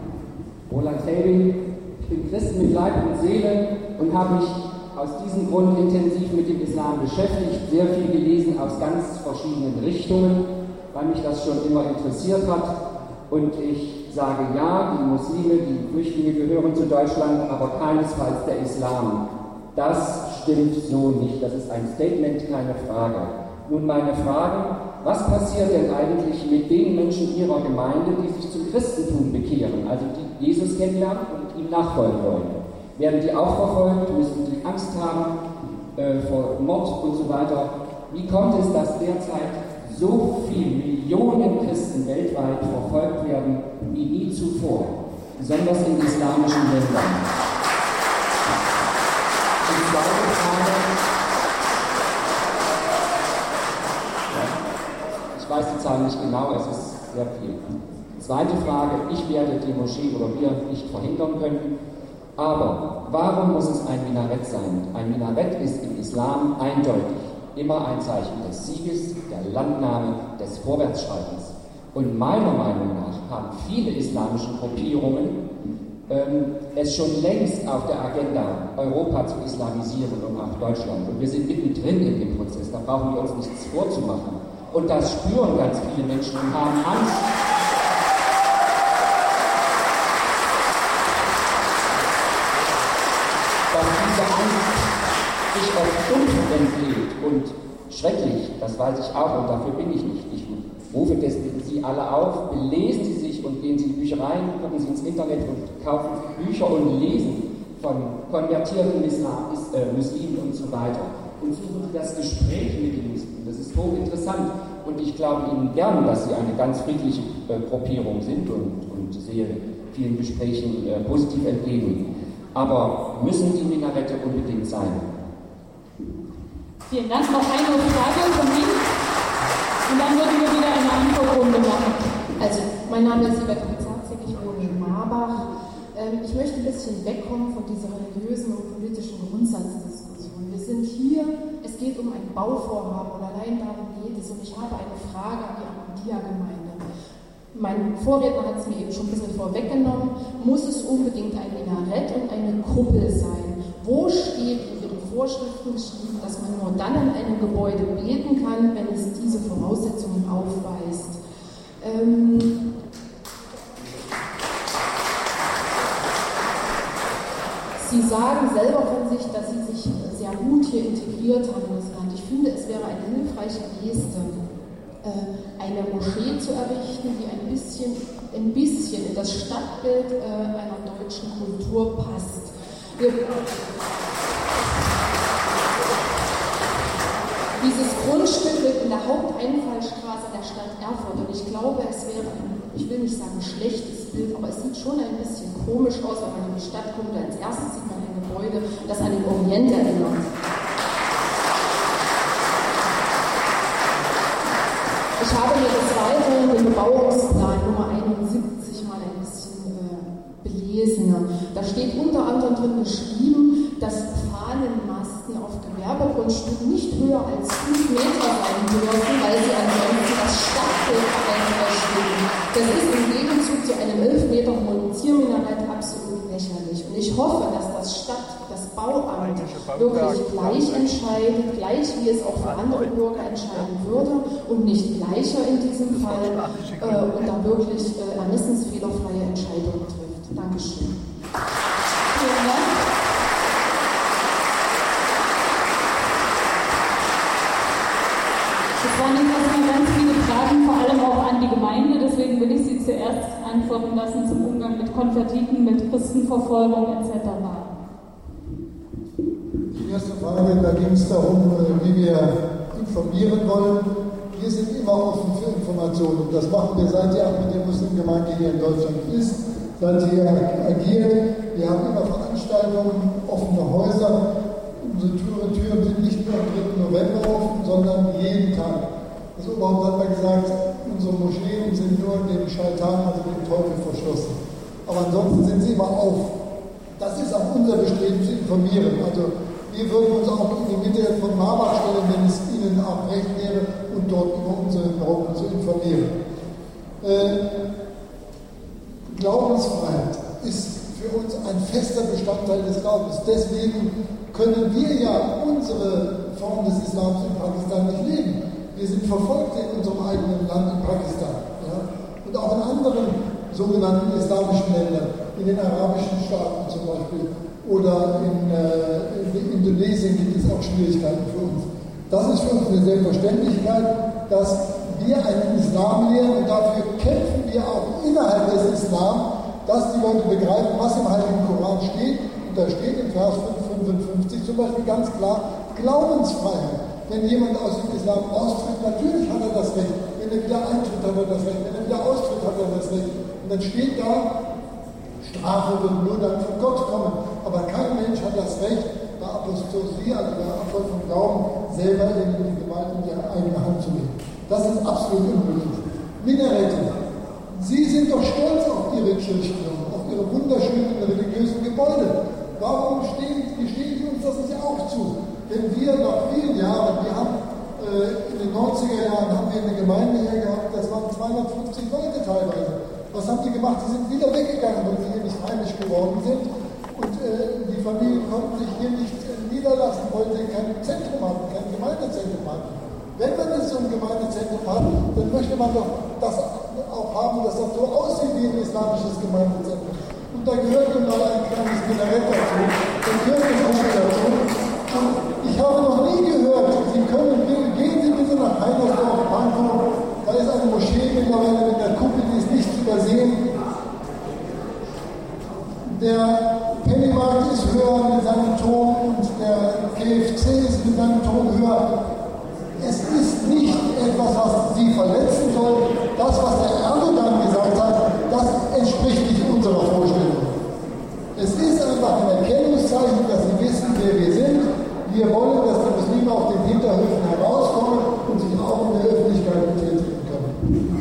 Roland Helbing, ich bin Christ mit Leib und Seele und habe mich aus diesem Grund intensiv mit dem Islam beschäftigt, sehr viel gelesen aus ganz verschiedenen Richtungen, weil mich das schon immer interessiert hat. Und ich sage ja, die Muslime, die Flüchtlinge gehören zu Deutschland, aber keinesfalls der Islam. Das stimmt so nicht. Das ist ein Statement, keine Frage. Nun meine Fragen. Was passiert denn eigentlich mit den Menschen Ihrer Gemeinde, die sich zum Christentum bekehren, also die Jesus kennenlernen und ihm nachfolgen wollen? Werden die auch verfolgt? Müssen die Angst haben äh, vor Mord und so weiter? Wie kommt es, dass derzeit so viele Millionen Christen weltweit verfolgt werden wie nie zuvor, besonders in islamischen Ländern? Und zweite Frage, ich weiß die Zahl nicht genau, es ist sehr viel. Zweite Frage, ich werde die Moschee oder wir nicht verhindern können, aber warum muss es ein Minarett sein? Ein Minarett ist im Islam eindeutig immer ein Zeichen des Sieges, der Landnahme, des Vorwärtsschreitens. Und meiner Meinung nach haben viele islamische Gruppierungen ähm, es schon längst auf der Agenda, Europa zu islamisieren und auch Deutschland. Und wir sind mittendrin in dem Prozess, da brauchen wir uns nichts vorzumachen. Und das spüren ganz viele Menschen und haben Angst. Dass diese Angst sich auf Unfug entlädt und schrecklich, das weiß ich auch und dafür bin ich nicht. Ich rufe deswegen Sie alle auf, belesen Sie sich und gehen Sie in die Büchereien, gucken Sie ins Internet und kaufen Bücher und lesen von konvertierten Islam, äh, Muslimen und so weiter. Und suchen Sie das Gespräch mit den Muslimen. Das ist hochinteressant. Und ich glaube Ihnen gern, dass Sie eine ganz friedliche äh, Gruppierung sind und, und sehe vielen Gesprächen äh, positiv entgegen. Aber müssen die Minarette unbedingt sein? Vielen Dank. Noch eine Frage von Ihnen. Und dann würden wir wieder eine Antwortrunde machen. Also, mein Name ist Yvette Kuzarzig, ich wohne in Marbach. Ähm, ich möchte ein bisschen wegkommen von dieser religiösen und politischen Grundsatzdiskussion. Wir sind hier, es geht um ein Bauvorhaben und allein darum geht es. Und ich habe eine Frage an die Ahmadiyya-Gemeinde. Mein Vorredner hat es mir eben schon ein bisschen vorweggenommen. Muss es unbedingt ein Minarett und eine Kuppel sein? Wo steht in Ihren Vorschriften geschrieben, dass man nur dann an einem Gebäude beten kann, wenn es diese Voraussetzungen aufweist? Ähm Sie sagen selber von sich, dass Sie sich sehr gut hier integriert haben in das Land. Ich finde, es wäre eine hilfreiche Geste, eine Moschee zu errichten, die ein bisschen, ein bisschen in das Stadtbild einer deutschen Kultur passt. Wir Dieses Grundstück liegt in der Haupteinfallstraße der Stadt Erfurt und ich glaube, es wäre ein, ich will nicht sagen schlechtes Bild, aber es sieht schon ein bisschen komisch aus, wenn man in die Stadt kommt. Als erstes sieht man ein Gebäude, das an den Orient erinnert. Ich habe mir des Weiteren den Bebauungsplan Nummer einundsiebzig mal ein bisschen äh, belesen. Da Da steht unter anderem drin geschrieben, dass Fahnenmasten auf Gewerbegrundstücken nicht höher als fünf Meter sein dürfen, weil sie ansonsten das Stadtbild beeinträchtigen. Das ist im Gegenzug zu einem elf Meter hohen Zierminarett absolut lächerlich. Und ich hoffe, dass das Stadt, das Bauamt wirklich gleich entscheidet, gleich wie es auch für andere Bürger entscheiden würde und nicht gleicher in diesem Fall äh, und da wirklich äh, ermessensfehlerfreie Entscheidungen trifft. Dankeschön. Vielen Dank. Es waren jetzt erstmal ganz viele Fragen, vor allem auch an die Gemeinde, deswegen will ich Sie zuerst antworten lassen zum Umgang mit Konvertiten, mit Christenverfolgung et cetera. Die erste Frage, da ging es darum, wie wir informieren wollen. Wir sind immer offen für Informationen. Das machen wir, seit die auch mit der Muslimgemeinde hier in Deutschland ist, seit sie agiert. Wir haben immer Veranstaltungen, offene Häuser. Unsere Türen, Türen sind nicht nur am dritten November offen, sondern jeden Tag. Das Oberhaupt hat mal gesagt, unsere Moscheen sind nur dem Scheitan, also dem Teufel, verschlossen. Aber ansonsten sind sie immer auf. Das ist auch unser Bestreben zu informieren. Also wir würden uns auch in die Mitte von Marbach stellen, wenn es Ihnen auch recht wäre, und dort über unsere Glauben zu informieren. Äh, Glaubensfreiheit ist für uns ein fester Bestandteil des Glaubens. Deswegen können wir ja unsere Form des Islams in Pakistan nicht leben. Wir sind verfolgt in unserem eigenen Land, in Pakistan. Ja? Und auch in anderen sogenannten islamischen Ländern, in den arabischen Staaten zum Beispiel, oder in, äh, in Indonesien gibt es auch Schwierigkeiten für uns. Das ist für uns eine Selbstverständlichkeit, dass wir einen Islam lehren, und dafür kämpfen wir auch innerhalb des Islam, dass die Leute begreifen, was im Heiligen Koran steht. Und da steht im Vers fünfundfünfzig zum Beispiel ganz klar Glaubensfreiheit. Wenn jemand aus dem Islam austritt, natürlich hat er das Recht. Wenn er wieder eintritt, hat er das Recht. Wenn er wieder austritt, hat er das Recht. Und dann steht da, Strafe wird nur dann von Gott kommen. Aber kein Mensch hat das Recht, der Apostosie, also der Abfall vom Glauben, selber in die Gewalt in die eigene Hand zu nehmen. Das ist absolut unmöglich. Minarette. Sie sind doch stolz auf Ihre Kirchen, auf Ihre wunderschönen religiösen Gebäude. Warum stehen, gestehen Sie uns das nicht auch zu? Denn wir nach vielen Jahren, wir haben äh, in den neunziger Jahren haben wir eine Gemeinde hier gehabt, das waren zweihundertfünfzig Leute teilweise. Was haben die gemacht? Sie sind wieder weggegangen, weil sie hier nicht heimisch geworden sind. Und äh, die Familien konnten sich hier nicht äh, niederlassen, weil sie kein Zentrum hatten, kein Gemeindezentrum hatten. Wenn man jetzt so ein Gemeindezentrum hat, dann möchte man doch das auch haben, dass das so aussieht wie ein islamisches Gemeindezentrum. Und da gehört nun mal ein kleines Minarett dazu, da gehört eine Kuppel dazu. Und ich habe noch nie gehört, Sie können, gehen Sie bitte nach Heinersdorf, Pankow, da ist eine Moschee mittlerweile mit der Kuppel, die ist nicht zu übersehen. Der Pennymarkt ist höher mit seinem Turm und der K F C ist mit seinem Turm höher. Es ist nicht etwas, was Sie verletzen soll. Das, was der Erdogan gesagt hat, das entspricht nicht unserer Vorstellung. Es ist einfach ein Erkennungszeichen, dass Sie wissen, wer wir sind. Wir wollen, dass die Muslime auf den Hinterhöfen herauskommen und sich auch in der Öffentlichkeit betätigen können.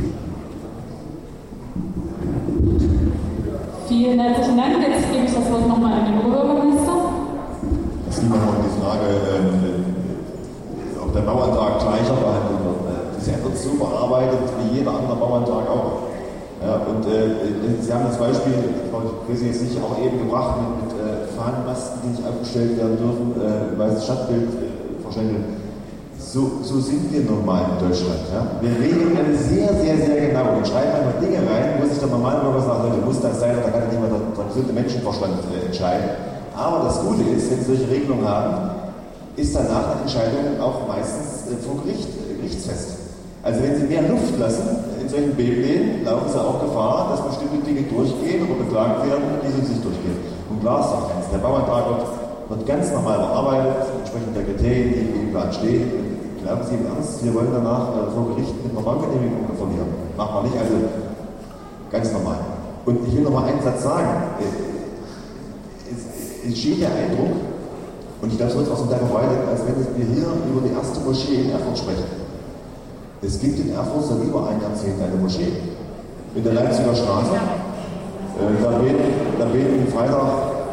Vielen herzlichen Dank. Jetzt gebe ich das Wort nochmal an den Oberbürgermeister. Es ging nochmal um die Frage, äh, ob der Bauantrag gleicher behandelt wird. Bisher wird es so bearbeitet wie jeder andere Bauantrag auch. Ja, und äh, Sie haben das Beispiel, ich jetzt nicht auch eben gebracht, mit, mit äh, Fahnenmasten, die nicht abgestellt werden dürfen, äh, weil das Stadtbild äh, verschwendet. So, so sind wir normal in Deutschland. Ja? Wir regeln alles sehr, sehr, sehr genau. Wir schreiben einfach Dinge rein, wo sich der normale Bürger sagt, Leute, muss das sein, da kann nicht mehr der, der gesunde Menschenverstand äh, entscheiden. Aber das Gute ist, wenn Sie solche Regelungen haben, ist danach eine Entscheidung auch meistens äh, vor Gericht, äh, gerichtsfest. Also wenn Sie mehr Luft lassen in solchen B-Plänen, laufen Sie auch Gefahr, dass bestimmte Dinge durchgehen oder beklagt werden, die sie nicht durchgehen. Und klar ist doch eins, der Bauantrag wird, wird ganz normal bearbeitet, entsprechend der Kriterien, die im Plan stehen. Glauben Sie im Ernst, wir wollen danach äh, vor Gericht mit einer Baugenehmigung verlieren. Machen wir nicht, also ganz normal. Und ich will noch mal einen Satz sagen. Es entsteht der Eindruck, und ich glaube, es wird auch so verbreitet, als wenn wir hier über die erste Moschee in Erfurt sprechen. Es gibt in Erfurt seit über ein Jahrzehnt eine Moschee. In der Leipziger Straße. Äh, da beten, da beten Freitag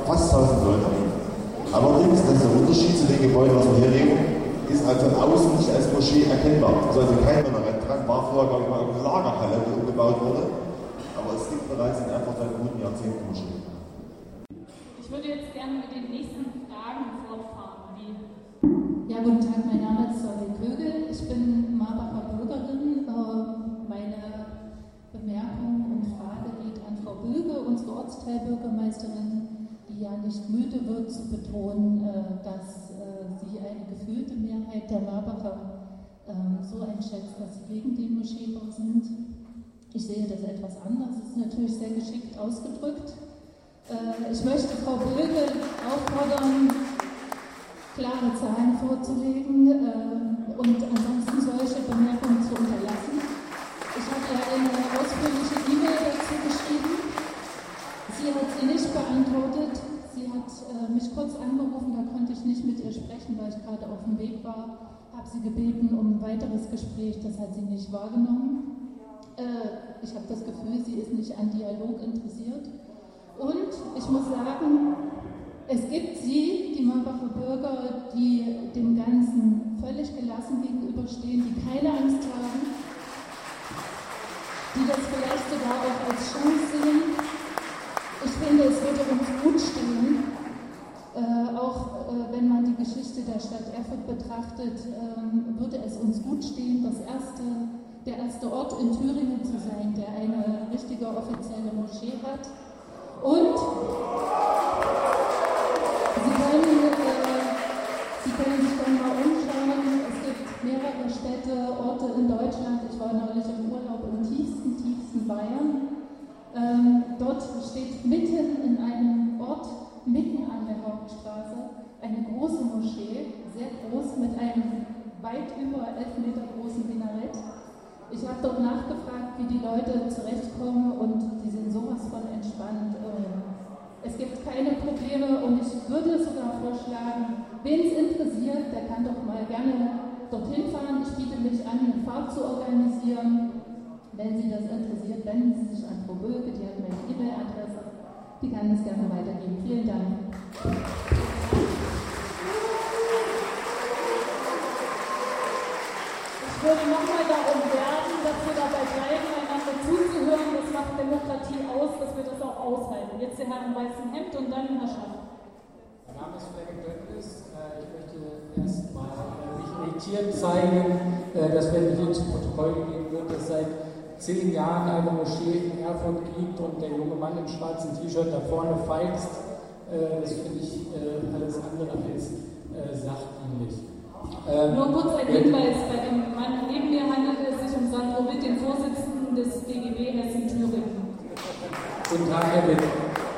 fast tausend Leute. Allerdings, das ist der Unterschied zu den Gebäuden, was wir hier reden, ist also von außen nicht als Moschee erkennbar. Also, also kein Minarett dran, war früher, glaube ich, mal eine Lagerhalle, die umgebaut wurde. Aber es gibt bereits in Erfurt seit guten Jahrzehnten Moschee. Ich würde jetzt gerne mit den nächsten Fragen fortfahren. Ja, guten Tag, mein Name ist Solveig Kögel. Ich bin Marbacher Bürgerin. Meine Bemerkung und Frage geht an Frau Bülge, unsere Ortsteilbürgermeisterin, die ja nicht müde wird zu betonen, dass sie eine gefühlte Mehrheit der Marbacher so einschätzt, dass sie gegen den Moscheebau sind. Ich sehe das etwas anders. Es ist natürlich sehr geschickt ausgedrückt. Ich möchte Frau Bülge auffordern, klare Zahlen vorzulegen äh, und ansonsten solche Bemerkungen zu unterlassen. Ich habe ja eine ausführliche E-Mail dazu geschrieben. Sie hat sie nicht beantwortet. Sie hat äh, mich kurz angerufen, da konnte ich nicht mit ihr sprechen, weil ich gerade auf dem Weg war. Habe sie gebeten um ein weiteres Gespräch, das hat sie nicht wahrgenommen. Äh, ich habe das Gefühl, sie ist nicht an Dialog interessiert. Und ich muss sagen, es gibt sie, die Marbacher Bürger, die dem Ganzen völlig gelassen gegenüberstehen, die keine Angst haben, die das vielleicht sogar auch als Chance sehen. Ich finde, es würde uns gut stehen, äh, auch äh, wenn man die Geschichte der Stadt Erfurt betrachtet, äh, würde es uns gut stehen, das erste, der erste Ort in Thüringen zu sein, der eine richtige offizielle Moschee hat. Und Sie können, äh, Sie können sich dann mal umschauen. Es gibt mehrere Städte, Orte in Deutschland. Ich war neulich im Urlaub im tiefsten, tiefsten Bayern. Ähm, dort steht mitten in einem Ort, mitten an der Hauptstraße, eine große Moschee, sehr groß, mit einem weit über elf Meter großen Minarett. Ich habe dort nachgefragt, wie die Leute zurechtkommen und die sind sowas von entspannt. Es gibt keine Probleme und ich würde sogar vorschlagen, wen es interessiert, der kann doch mal gerne dorthin fahren. Ich biete mich an, eine Fahrt zu organisieren. Wenn Sie das interessiert, wenden Sie sich an Frau Bülge, die hat meine E-Mail-Adresse. Die kann es gerne weitergeben. Vielen Dank. Ich würde nochmal darum werben, dass wir dabei bleiben, einander zuzuhören. Das macht Demokratie aus, dass wir das auch aushalten. Jetzt der Herr im weißen Hemd und dann Herr Schaff. Mein Name ist Flecken Döttges. Ich möchte erstmal mich irritiert zeigen, dass wenn hier zu Protokoll gegeben wird, dass seit zehn Jahren eine Moschee in Erfurt gibt und der junge Mann im schwarzen T-Shirt da vorne feigst. Das finde ich alles andere als sachdienlich. Ähm, Nur kurz ein Hinweis, bei dem Mann neben mir handelt es sich um Sandro Witt, den Vorsitzenden des D G B Hessen-Thüringen. Guten Tag, Herr Witt.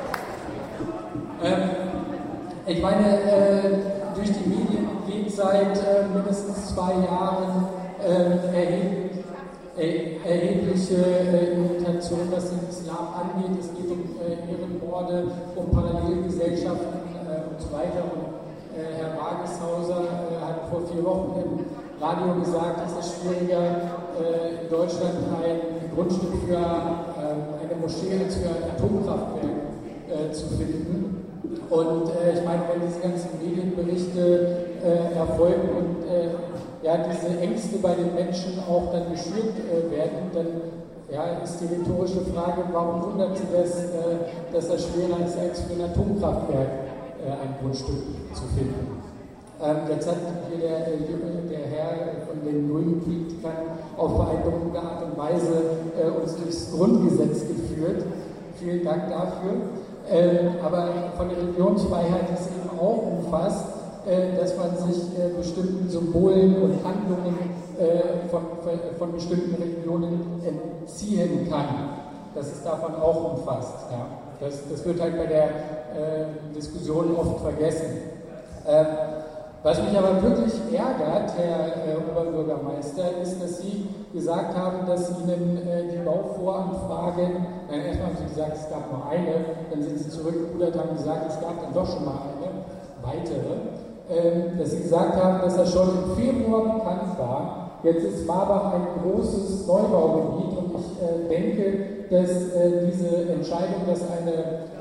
Ähm, ich meine, äh, durch die Medien geht seit äh, mindestens zwei Jahren äh, erheb äh, erhebliche äh, Irritation, was den Islam angeht. Es geht um äh, Ehrenmorde, um Parallelgesellschaften äh, und so weiter. Und Herr Wageshauser äh, hat vor vier Wochen im Radio gesagt, es ist schwieriger, äh, in Deutschland ein Grundstück für äh, eine Moschee als für ein Atomkraftwerk äh, zu finden. Und äh, ich meine, wenn diese ganzen Medienberichte äh, erfolgen und äh, ja, diese Ängste bei den Menschen auch dann geschürt äh, werden, dann ja, ist die rhetorische Frage, warum wundert Sie das, äh, dass das schwerer ist als für ein Atomkraftwerk ein Grundstück zu finden. Ähm, jetzt hat hier der, der, der Herr von den Grünen-Politikern auf beeindruckende Art und Weise äh, uns durchs Grundgesetz geführt. Vielen Dank dafür. Ähm, aber von der Religionsfreiheit ist eben auch umfasst, äh, dass man sich äh, bestimmten Symbolen und Handlungen äh, von, von bestimmten Religionen entziehen kann. Das ist davon auch umfasst. Ja. Das, das wird halt bei der äh, Diskussion oft vergessen. Ähm, was mich aber wirklich ärgert, Herr äh, Oberbürgermeister, ist, dass Sie gesagt haben, dass Ihnen äh, die Bauvoranfragen, nein, erstmal haben Sie gesagt, es gab nur eine, dann sind Sie zurückgerudert, haben gesagt, es gab dann doch schon mal eine weitere, ähm, dass Sie gesagt haben, dass das schon im Februar bekannt war. Jetzt ist Marbach ein großes Neubaugebiet und ich äh, denke, dass äh, diese Entscheidung, dass eine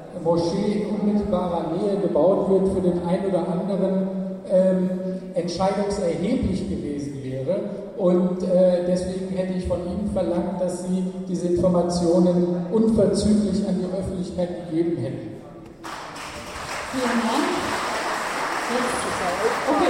Moschee in unmittelbarer Nähe gebaut wird, für den einen oder anderen ähm, entscheidungserheblich gewesen wäre. Und äh, deswegen hätte ich von Ihnen verlangt, dass Sie diese Informationen unverzüglich an die Öffentlichkeit gegeben hätten. Vielen Dank. Jetzt, okay,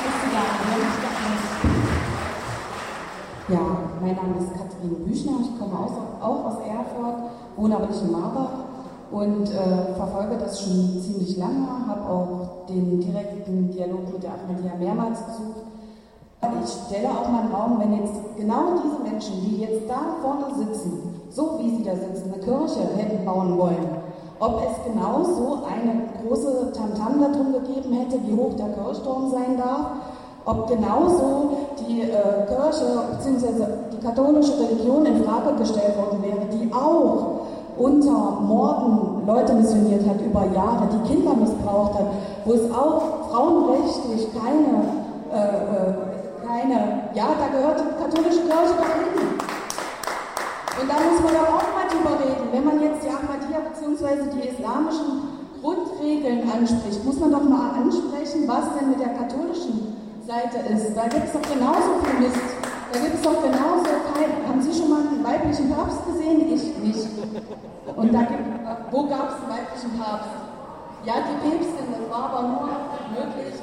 ja, mein Name ist Katrin Büchner, ich komme aus, auch aus Erfurt, wohne aber nicht in Marbach und äh, verfolge das schon ziemlich lange, habe auch den direkten Dialog mit der Ahmadiyya mehrmals besucht. Ich stelle auch mal einen Raum, wenn jetzt genau diese Menschen, die jetzt da vorne sitzen, so wie sie da sitzen, eine Kirche hätten bauen wollen, ob es genau so eine große Tamtam da drum gegeben hätte, wie hoch der Kirchturm sein darf, ob genauso die äh, Kirche bzw. die katholische Religion in Frage gestellt worden wäre, die auch unter Morden Leute missioniert hat über Jahre, die Kinder missbraucht hat, wo es auch frauenrechtlich keine, äh, äh, keine, ja, da gehört die katholische Kirche doch hin. Und da muss man doch auch mal drüber reden. Wenn man jetzt die Ahmadiyya bzw. die islamischen Grundregeln anspricht, muss man doch mal ansprechen, was denn mit der katholischen Seite ist. Da gibt es doch genauso viel Mist. Da gibt es doch genauso kein. Haben Sie schon mal einen weiblichen Papst gesehen? Ich nicht. Und da gibt, wo gab es einen weiblichen Papst? Ja, die Päpstin, das war aber nur möglich.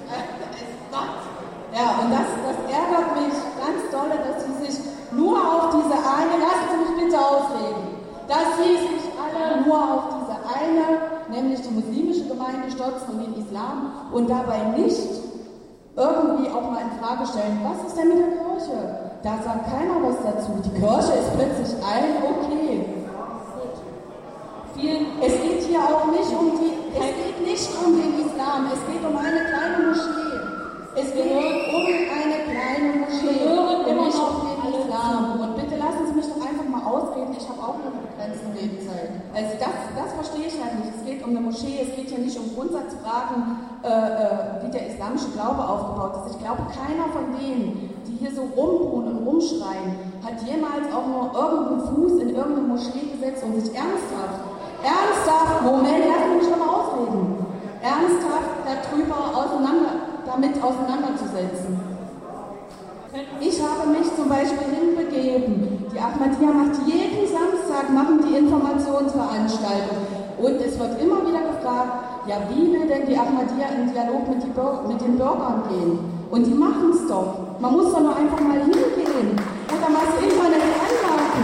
Ja, und das, das ärgert mich ganz doll, dass sie sich nur auf diese eine, lassen Sie mich bitte ausreden, dass sie sich alle nur auf diese eine, nämlich die muslimische Gemeinde stürzen und den Islam und dabei nicht irgendwie auch mal in Frage stellen, was ist denn mit der Kirche? Da sagt keiner was dazu. Die Kirche ist plötzlich allen okay. Vielen, es geht hier auch nicht um die, es geht nicht um den Islam, es geht um eine kleine Moschee. Es geht um eine kleine Moschee und nicht um den Islam. Und bitte lassen Sie mich doch einfach mal ausreden, ich habe auch nur eine begrenzte Redezeit. Also das, das verstehe ich halt nicht. Es geht um eine Moschee, es geht hier nicht um Grundsatzfragen, äh, äh, wie der islamische Glaube aufgebaut ist. Ich glaube, keiner von denen, die hier so rumruhen und rumschreien, hat jemals auch nur irgendeinen Fuß in irgendeine Moschee gesetzt und sich ernsthaft, ernsthaft, Moment, lassen Sie mich doch mal ausreden, ernsthaft darüber auseinander damit auseinanderzusetzen. Ich habe mich zum Beispiel hinbegeben. Die Ahmadiyya macht jeden Samstag machen die Informationsveranstaltung. Und es wird immer wieder gefragt, ja, wie will denn die Ahmadiyya in Dialog mit, die Bürger, mit den Bürgern gehen? Und die machen es doch. Man muss doch nur einfach mal hingehen oder mal das Internet anmachen.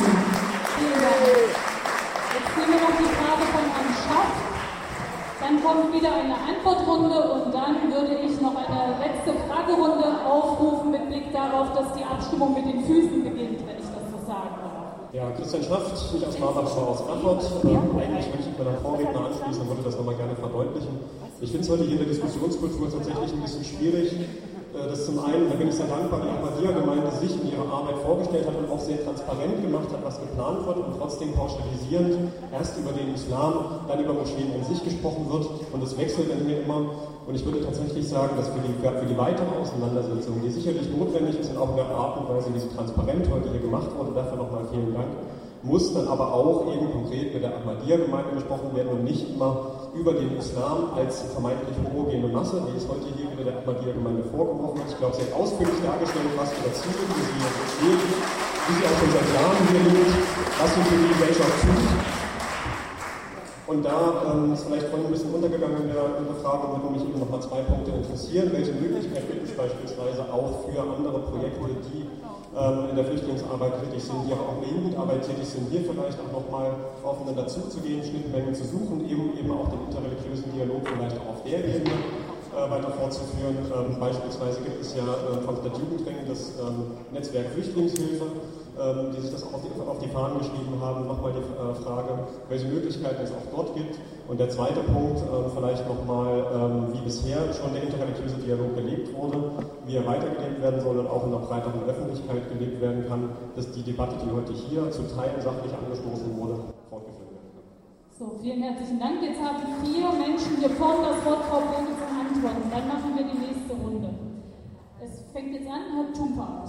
Jetzt nehmen wir noch die Frage von Herrn Schaff. Dann kommt wieder eine Antwortrunde und dann würde ich noch eine letzte Fragerunde aufrufen mit Blick darauf, dass die Abstimmung mit den Füßen beginnt, wenn ich das so sagen darf. Ja, Christian Schaft, nicht aus Marbach, aber aus Erfurt. Ähm, eigentlich möchte ich bei der Vorredner anschließen und würde das nochmal gerne verdeutlichen. Ich finde es heute hier in der Diskussionskultur tatsächlich ein bisschen schwierig, dass zum einen, da bin ich sehr dankbar, die Ahmadiyya-Gemeinde sich in ihrer Arbeit vorgestellt hat und auch sehr transparent gemacht hat, was geplant wird und trotzdem pauschalisierend erst über den Islam, dann über Moscheen an sich gesprochen wird und das wechselt dann hier immer. Und ich würde tatsächlich sagen, dass für die, für die weitere Auseinandersetzung, die sicherlich notwendig ist und auch in der Art und Weise, wie sie transparent heute hier gemacht wurde, dafür nochmal vielen Dank, muss dann aber auch eben konkret mit der Ahmadiyya-Gemeinde gesprochen werden und nicht immer über den Islam als vermeintlich homogene Masse, die ist heute hier wieder der Ahmadiyya-Gemeinde vorgeworfen wird. Ich glaube, sie hat ausführlich dargestellt, was ihre Ziele, wie sie hier steht, wie sie auch schon seit Jahren hier lebt, was sie für die Gesellschaft tut. Und da ähm, ist vielleicht vorhin ein bisschen untergegangen in der, in der Frage, würden mich eben noch mal zwei Punkte interessieren. Welche Möglichkeit gibt es beispielsweise auch für andere Projekte, die ähm, in der Flüchtlingsarbeit tätig sind, die auch in der Jugendarbeit tätig sind, hier vielleicht auch nochmal aufeinander zuzugehen, Schnittmengen zu suchen, eben, eben auch den interreligiösen Dialog vielleicht auch auf der Ebene äh, weiter fortzuführen. Ähm, beispielsweise gibt es ja äh, von der Jugendring das ähm, Netzwerk Flüchtlingshilfe, ähm, die sich das auch auf die, auf die Fahnen geschrieben haben. Nochmal die äh, Frage, welche Möglichkeiten es auch dort gibt. Und der zweite Punkt, äh, vielleicht nochmal, ähm, wie bisher schon der interreligiöse Dialog gelebt wurde, wie er weitergelebt werden soll und auch in der breiteren Öffentlichkeit gelebt werden kann, dass die Debatte, die heute hier zu Teilen sachlich angestoßen wurde, fortgeführt werden kann. So, vielen herzlichen Dank. Jetzt haben vier Menschen hier vorne das Wort, Frau Böge, zum Antworten. Dann machen wir die nächste Runde. Es fängt jetzt an, Herr Tumpert.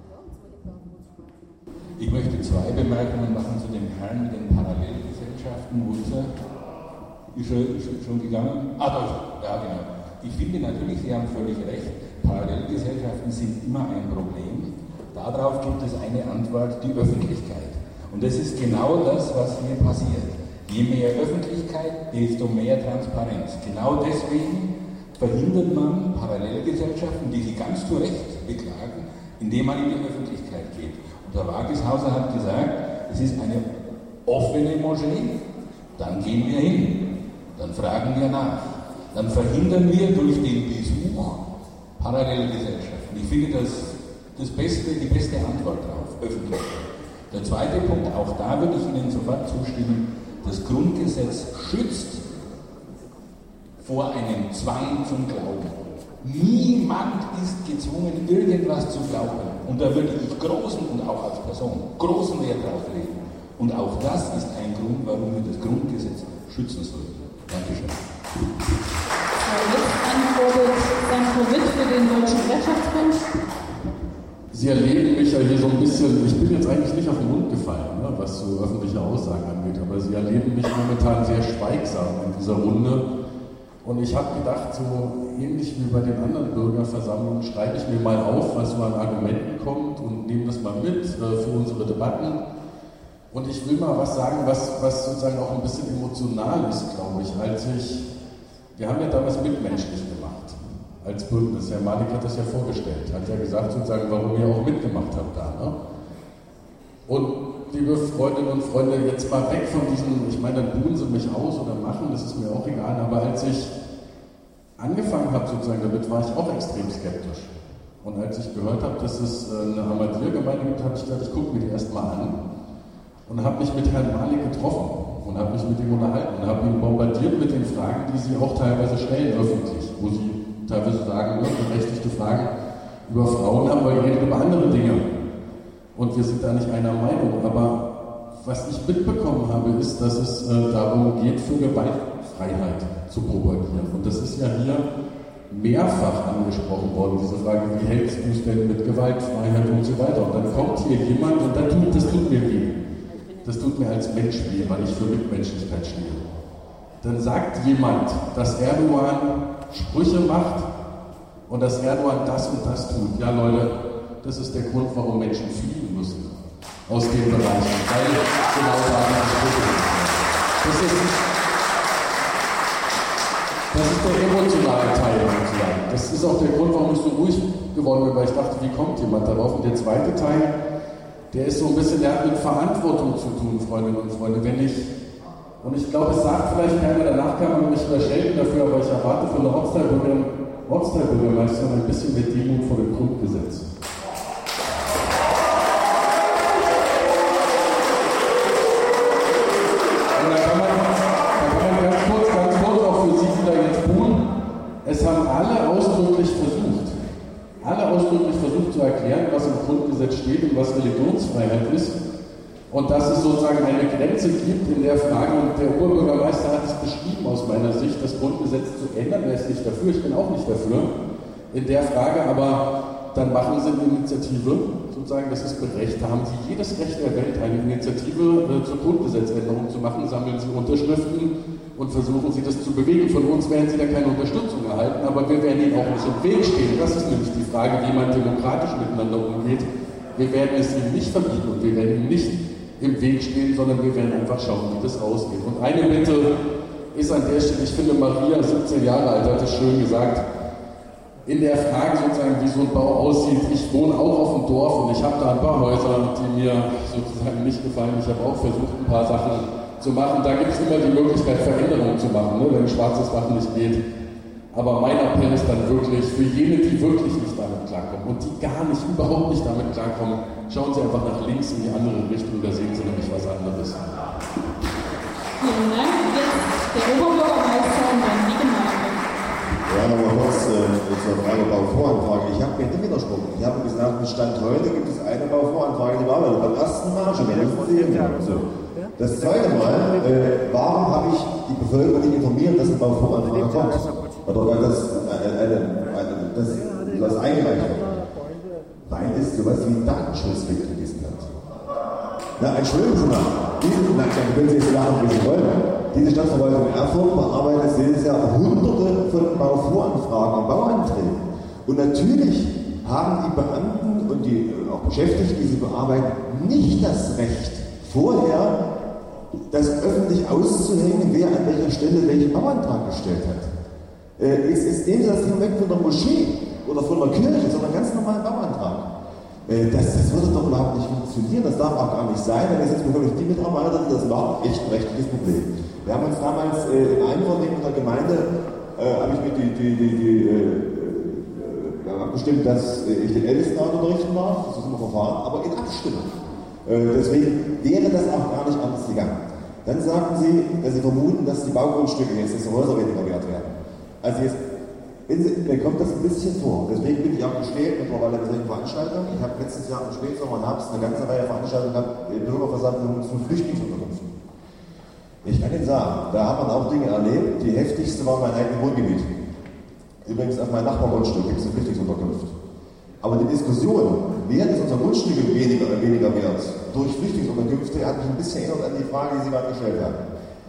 Ich möchte zwei Bemerkungen machen zu dem Herrn mit den Parallelgesellschaften. Wulzer Ist schon, ist schon gegangen? Ah, doch, ja genau. Ich finde natürlich, Sie haben völlig recht, Parallelgesellschaften sind immer ein Problem. Darauf gibt es eine Antwort, die Öffentlichkeit. Und das ist genau das, was hier passiert. Je mehr Öffentlichkeit, desto mehr Transparenz. Genau deswegen verhindert man Parallelgesellschaften, die Sie ganz zu Recht beklagen, indem man in die Öffentlichkeit geht. Und der Wageshauser hat gesagt, es ist eine offene Moschee. Dann gehen wir hin. Dann fragen wir nach. Dann verhindern wir durch den Besuch Parallelgesellschaften. Ich finde das, das beste, die beste Antwort darauf, Öffentlichkeit. Der zweite Punkt, auch da würde ich Ihnen sofort zustimmen, das Grundgesetz schützt vor einem Zwang zum Glauben. Niemand ist gezwungen, irgendwas zu glauben. Und da würde ich großen, und auch als Person, großen Wert drauf legen. Und auch das ist ein Grund, warum wir das Grundgesetz schützen sollten. Dankeschön. Jetzt antwortet Sandro Witt für den Deutschen Wirtschaftsbund. Sie erleben mich ja hier so ein bisschen, ich bin jetzt eigentlich nicht auf den Mund gefallen, ne, was so öffentliche Aussagen angeht, aber Sie erleben mich momentan sehr schweigsam in dieser Runde. Und ich habe gedacht, so ähnlich wie bei den anderen Bürgerversammlungen, schreibe ich mir mal auf, was so an Argumenten kommt und nehme das mal mit äh, für unsere Debatten. Und ich will mal was sagen, was, was sozusagen auch ein bisschen emotional ist, glaube ich, als ich, wir haben ja damals mitmenschlich gemacht, als Bündnis. Herr Malik hat das ja vorgestellt, hat ja gesagt sozusagen, warum ihr auch mitgemacht habt da. Ne? Und liebe Freundinnen und Freunde, jetzt mal weg von diesem, ich meine, dann buhen sie mich aus oder machen, das ist mir auch egal, aber als ich angefangen habe sozusagen damit, war ich auch extrem skeptisch. Und als ich gehört habe, dass es eine Ahmadiyya-Gemeinde gibt, habe ich gedacht, ich gucke mir die erstmal an und habe mich mit Herrn Malik getroffen und habe mich mit ihm unterhalten und habe ihn bombardiert mit den Fragen, die sie auch teilweise stellen öffentlich, wo sie teilweise sagen, ne, berechtigte Fragen über Frauen haben wir geredet, über andere Dinge. Und wir sind da nicht einer Meinung. Aber was ich mitbekommen habe, ist, dass es äh, darum geht, für Gewaltfreiheit zu propagieren. Und das ist ja hier mehrfach angesprochen worden, diese Frage, wie hältst du es denn mit Gewaltfreiheit und so weiter. Und dann kommt hier jemand und dann tut, das tut mir weh. Das tut mir als Mensch weh, weil ich für Mitmenschlichkeit stehe. Dann sagt jemand, dass Erdogan Sprüche macht und dass Erdogan das und das tut. Ja, Leute, das ist der Grund, warum Menschen fliehen müssen aus den Bereichen, weil genau da die Sprüche sind. Das ist, das ist der emotionale Teil sozusagen. Das ist auch der Grund, warum ich so ruhig geworden bin, weil ich dachte, wie kommt jemand darauf? Und der zweite Teil, der ist so ein bisschen, der hat mit Verantwortung zu tun, Freundinnen und Freunde. Wenn ich, und ich glaube, es sagt vielleicht keiner, danach kann man mich überschelten dafür, aber ich erwarte von der Ortsteilbürgermeisterin ein bisschen mehr Demut vor dem Grundgesetz. Es haben alle ausdrücklich versucht, alle ausdrücklich versucht zu erklären, was im Grundgesetz steht und was Religionsfreiheit ist. Und dass es sozusagen eine Grenze gibt in der Frage, und der Oberbürgermeister hat es beschrieben aus meiner Sicht, das Grundgesetz zu ändern. Er ist nicht dafür, ich bin auch nicht dafür in der Frage, aber dann machen Sie eine Initiative, sozusagen, das ist berechtigt. Da haben Sie jedes Recht der Welt, eine Initiative äh, zur Grundgesetzänderung zu machen, sammeln Sie Unterschriften und versuchen Sie das zu bewegen. Von uns werden Sie da keine Unterstützung erhalten, aber wir werden Ihnen auch nicht im Weg stehen. Das ist nämlich die Frage, wie man demokratisch miteinander umgeht. Wir werden es Ihnen nicht verbieten und wir werden Ihnen nicht im Weg stehen, sondern wir werden einfach schauen, wie das ausgeht. Und eine Bitte ist an der Stelle, ich finde, Maria, siebzehn Jahre alt, hat es schön gesagt, in der Frage sozusagen, wie so ein Bau aussieht. Ich wohne auch auf dem Dorf und ich habe da ein paar Häuser, die mir sozusagen nicht gefallen. Ich habe auch versucht, ein paar Sachen zu machen. Da gibt es immer die Möglichkeit, Veränderungen zu machen, ne, wenn ein schwarzes Dach nicht geht. Aber mein Appell ist dann wirklich, für jene, die wirklich nicht damit klarkommen und die gar nicht, überhaupt nicht damit klarkommen, schauen Sie einfach nach links in die andere Richtung, da sehen Sie nämlich was anderes. Vielen Dank. Jetzt der Oberbürgermeister und dann die Gemeinde. Ja, nochmal kurz äh, zur Frage Bauvoranfrage. Ich habe mir nicht widersprochen. Ich habe gesagt, im Stand heute gibt es eine Bauvoranfrage, die war beim ersten Mal schon. So. Das zweite Mal, äh, warum habe ich die Bevölkerung nicht informiert, dass ein Bauvoranfrage kommt? Oder dass eine, eine, eine, das, das eingereicht wird? Weil es sowas wie Datenschutz gibt in diesem Land. Na, Entschuldigung Sie mal. Diese, na, dann können Sie jetzt lachen, wie Sie wollen. diese Stadtverwaltung Erfurt bearbeitet jedes Jahr hunderte von Bauvoranfragen und Bauanträgen. Und natürlich haben die Beamten und die auch Beschäftigten, die sie bearbeiten, nicht das Recht, vorher das öffentlich auszuhängen, wer an welcher Stelle welchen Bauantrag gestellt hat. Äh, jetzt, jetzt nehmen Sie das Thema weg von der Moschee oder von der Kirche, sondern ganz normalen Bauantrag. Äh, das, das würde doch überhaupt nicht funktionieren, das darf auch gar nicht sein, denn es sind wirklich die Mitarbeiter, die das machen, echt ein rechtliches Problem. Wir haben uns damals äh, im Einvernehmen mit der Gemeinde, äh, habe ich mit die, die, die, die äh, abgestimmt, dass äh, ich den Ältestenrat unterrichten darf, das ist immer Verfahren, aber in Abstimmung. Äh, deswegen wäre das auch gar nicht anders gegangen. Dann sagten Sie, dass Sie vermuten, dass die Baugrundstücke jetzt, dass die Häuser weniger wert werden. Also jetzt, wenn Sie, mir kommt das ein bisschen vor. Deswegen bin ich auch gestellt mittlerweile bei solchen Veranstaltungen. Ich habe letztes Jahr im Spätsommer und Herbst eine ganze Reihe Veranstaltungen gehabt, Bürgerversammlungen zu Flüchtlingsunterkünften. Ich kann Ihnen sagen, da hat man auch Dinge erlebt. Die heftigste war mein eigenes Wohngebiet. Übrigens auf meinem Nachbargrundstück gibt es eine Flüchtlingsunterkunft. Aber die Diskussion, wer ist unser Grundstück weniger oder weniger wert durch Flüchtlingsunterkünfte, hat mich ein bisschen erinnert an die Frage, die Sie gerade gestellt haben.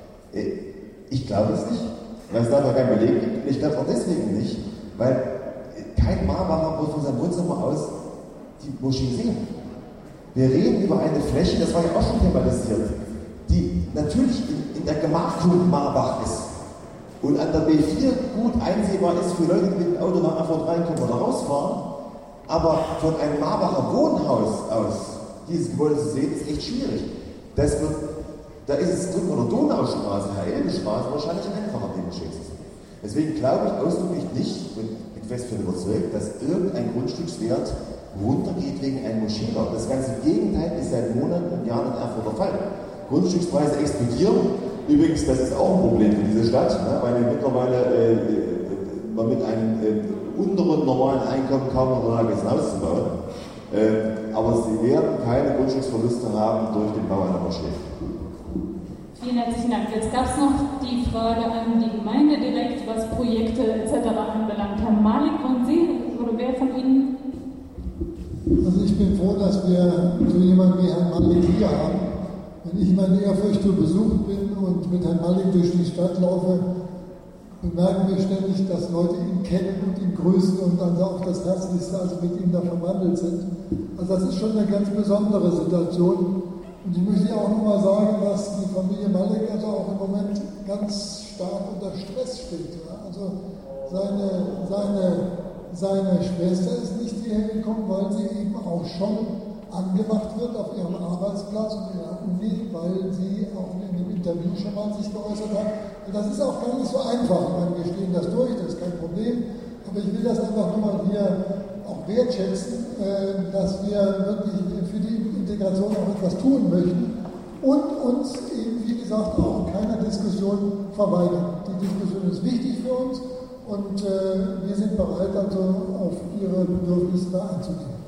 Ich glaube es nicht, weil es dafür kein Beleg gibt. Ich glaube auch deswegen nicht, weil kein Marbacher wird von seinem Wohnzimmer aus die Moschee sehen. Wir reden über eine Fläche, das war ja auch schon thematisiert, die natürlich in, in der Gemarkung Marbach ist und an der B vier gut einsehbar ist für Leute, die mit dem Auto nach Erfurt reinkommen oder rausfahren. Aber von einem Marbacher Wohnhaus aus dieses Gebäude zu sehen, ist echt schwierig. Das wird, da ist es drüben oder Donaustraße, Herr-Elbe-Straße, wahrscheinlich einfacher, den Moschee zu sehen. Deswegen glaube ich ausdrücklich nicht, und bin fest davon überzeugt, dass irgendein Grundstückswert runtergeht wegen einem Moscheebau. Das ganze Gegenteil ist seit Monaten und Jahren in Erfurt der Fall. Grundstückspreise explodieren. Übrigens, das ist auch ein Problem für diese Stadt, ne, weil wir mittlerweile äh, man mit einem äh, unteren normalen Einkommen kaum noch in der Lage ist, ein Haus zu bauen. Äh, aber sie werden keine Grundstücksverluste haben durch den Bau einer Moschee. Vielen herzlichen Dank. Jetzt gab es noch die Frage an die Gemeinde direkt, was Projekte et cetera anbelangt. Herr Malik, wollen Sie oder wer von Ihnen? Also ich bin froh, dass wir so jemanden wie Herrn Malik hier haben. Wenn ich in Erfurt zu Besuch bin und mit Herrn Malik durch die Stadt laufe, bemerken wir ständig, dass Leute ihn kennen und ihn grüßen und dann auch das Herzlichste, also mit ihm da verwandelt sind. Also das ist schon eine ganz besondere Situation. Und ich möchte auch noch mal sagen, dass die Familie Malik also auch im Moment ganz stark unter Stress steht. Ja? Also seine, seine, seine Schwester ist nicht hierher gekommen, weil sie eben auch schon angemacht wird auf ihrem Arbeitsplatz und ihrer Uni, weil sie auch in dem Interview schon mal sich geäußert hat. Und das ist auch gar nicht so einfach. Ich meine, wir stehen das durch, das ist kein Problem. Aber ich will das einfach nur mal hier auch wertschätzen, dass wir wirklich für die Integration auch etwas tun möchten und uns eben, wie gesagt, auch keiner Diskussion verweigern. Die Diskussion ist wichtig für uns und wir sind bereit, also auf Ihre Bedürfnisse da einzugehen.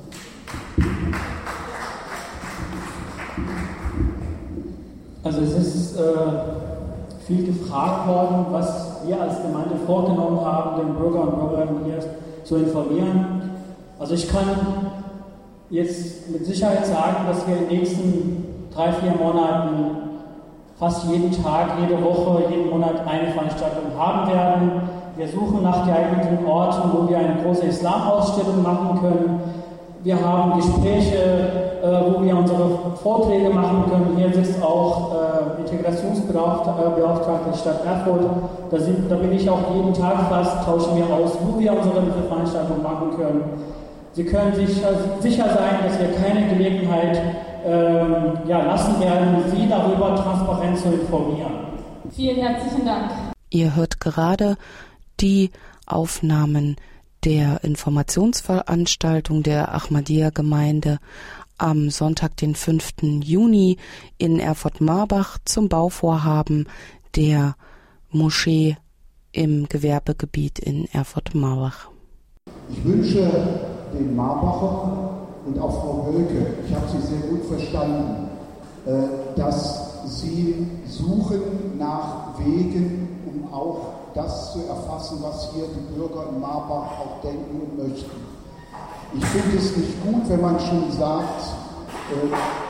Also es ist äh, viel gefragt worden, was wir als Gemeinde vorgenommen haben, den Bürger und Bürgerinnen hier zu informieren. Also ich kann jetzt mit Sicherheit sagen, dass wir in den nächsten drei, vier Monaten fast jeden Tag, jede Woche, jeden Monat eine Veranstaltung haben werden. Wir suchen nach geeigneten Orten, wo wir eine große Islamausstellung machen können. Wir haben Gespräche, äh, wo wir unsere Vorträge machen können. Hier sitzt auch äh, Integrationsbeauftragte der Stadt Erfurt. Da, sind, da bin ich auch jeden Tag fast, tauschen wir aus, wo wir unsere Veranstaltung machen können. Sie können sich äh, sicher sein, dass wir keine Gelegenheit ähm, ja, lassen werden, Sie darüber transparent zu informieren. Vielen herzlichen Dank. Ihr hört gerade die Aufnahmen der Informationsveranstaltung der Ahmadiyya-Gemeinde am Sonntag, den fünften Juni in Erfurt-Marbach zum Bauvorhaben der Moschee im Gewerbegebiet in Erfurt-Marbach. Ich wünsche den Marbachern und auch Frau Wölke, ich habe Sie sehr gut verstanden, dass Sie suchen nach Wegen, um auch das zu erfassen, was hier die Bürger in Marbach auch denken und möchten. Ich finde es nicht gut, wenn man schon sagt, äh,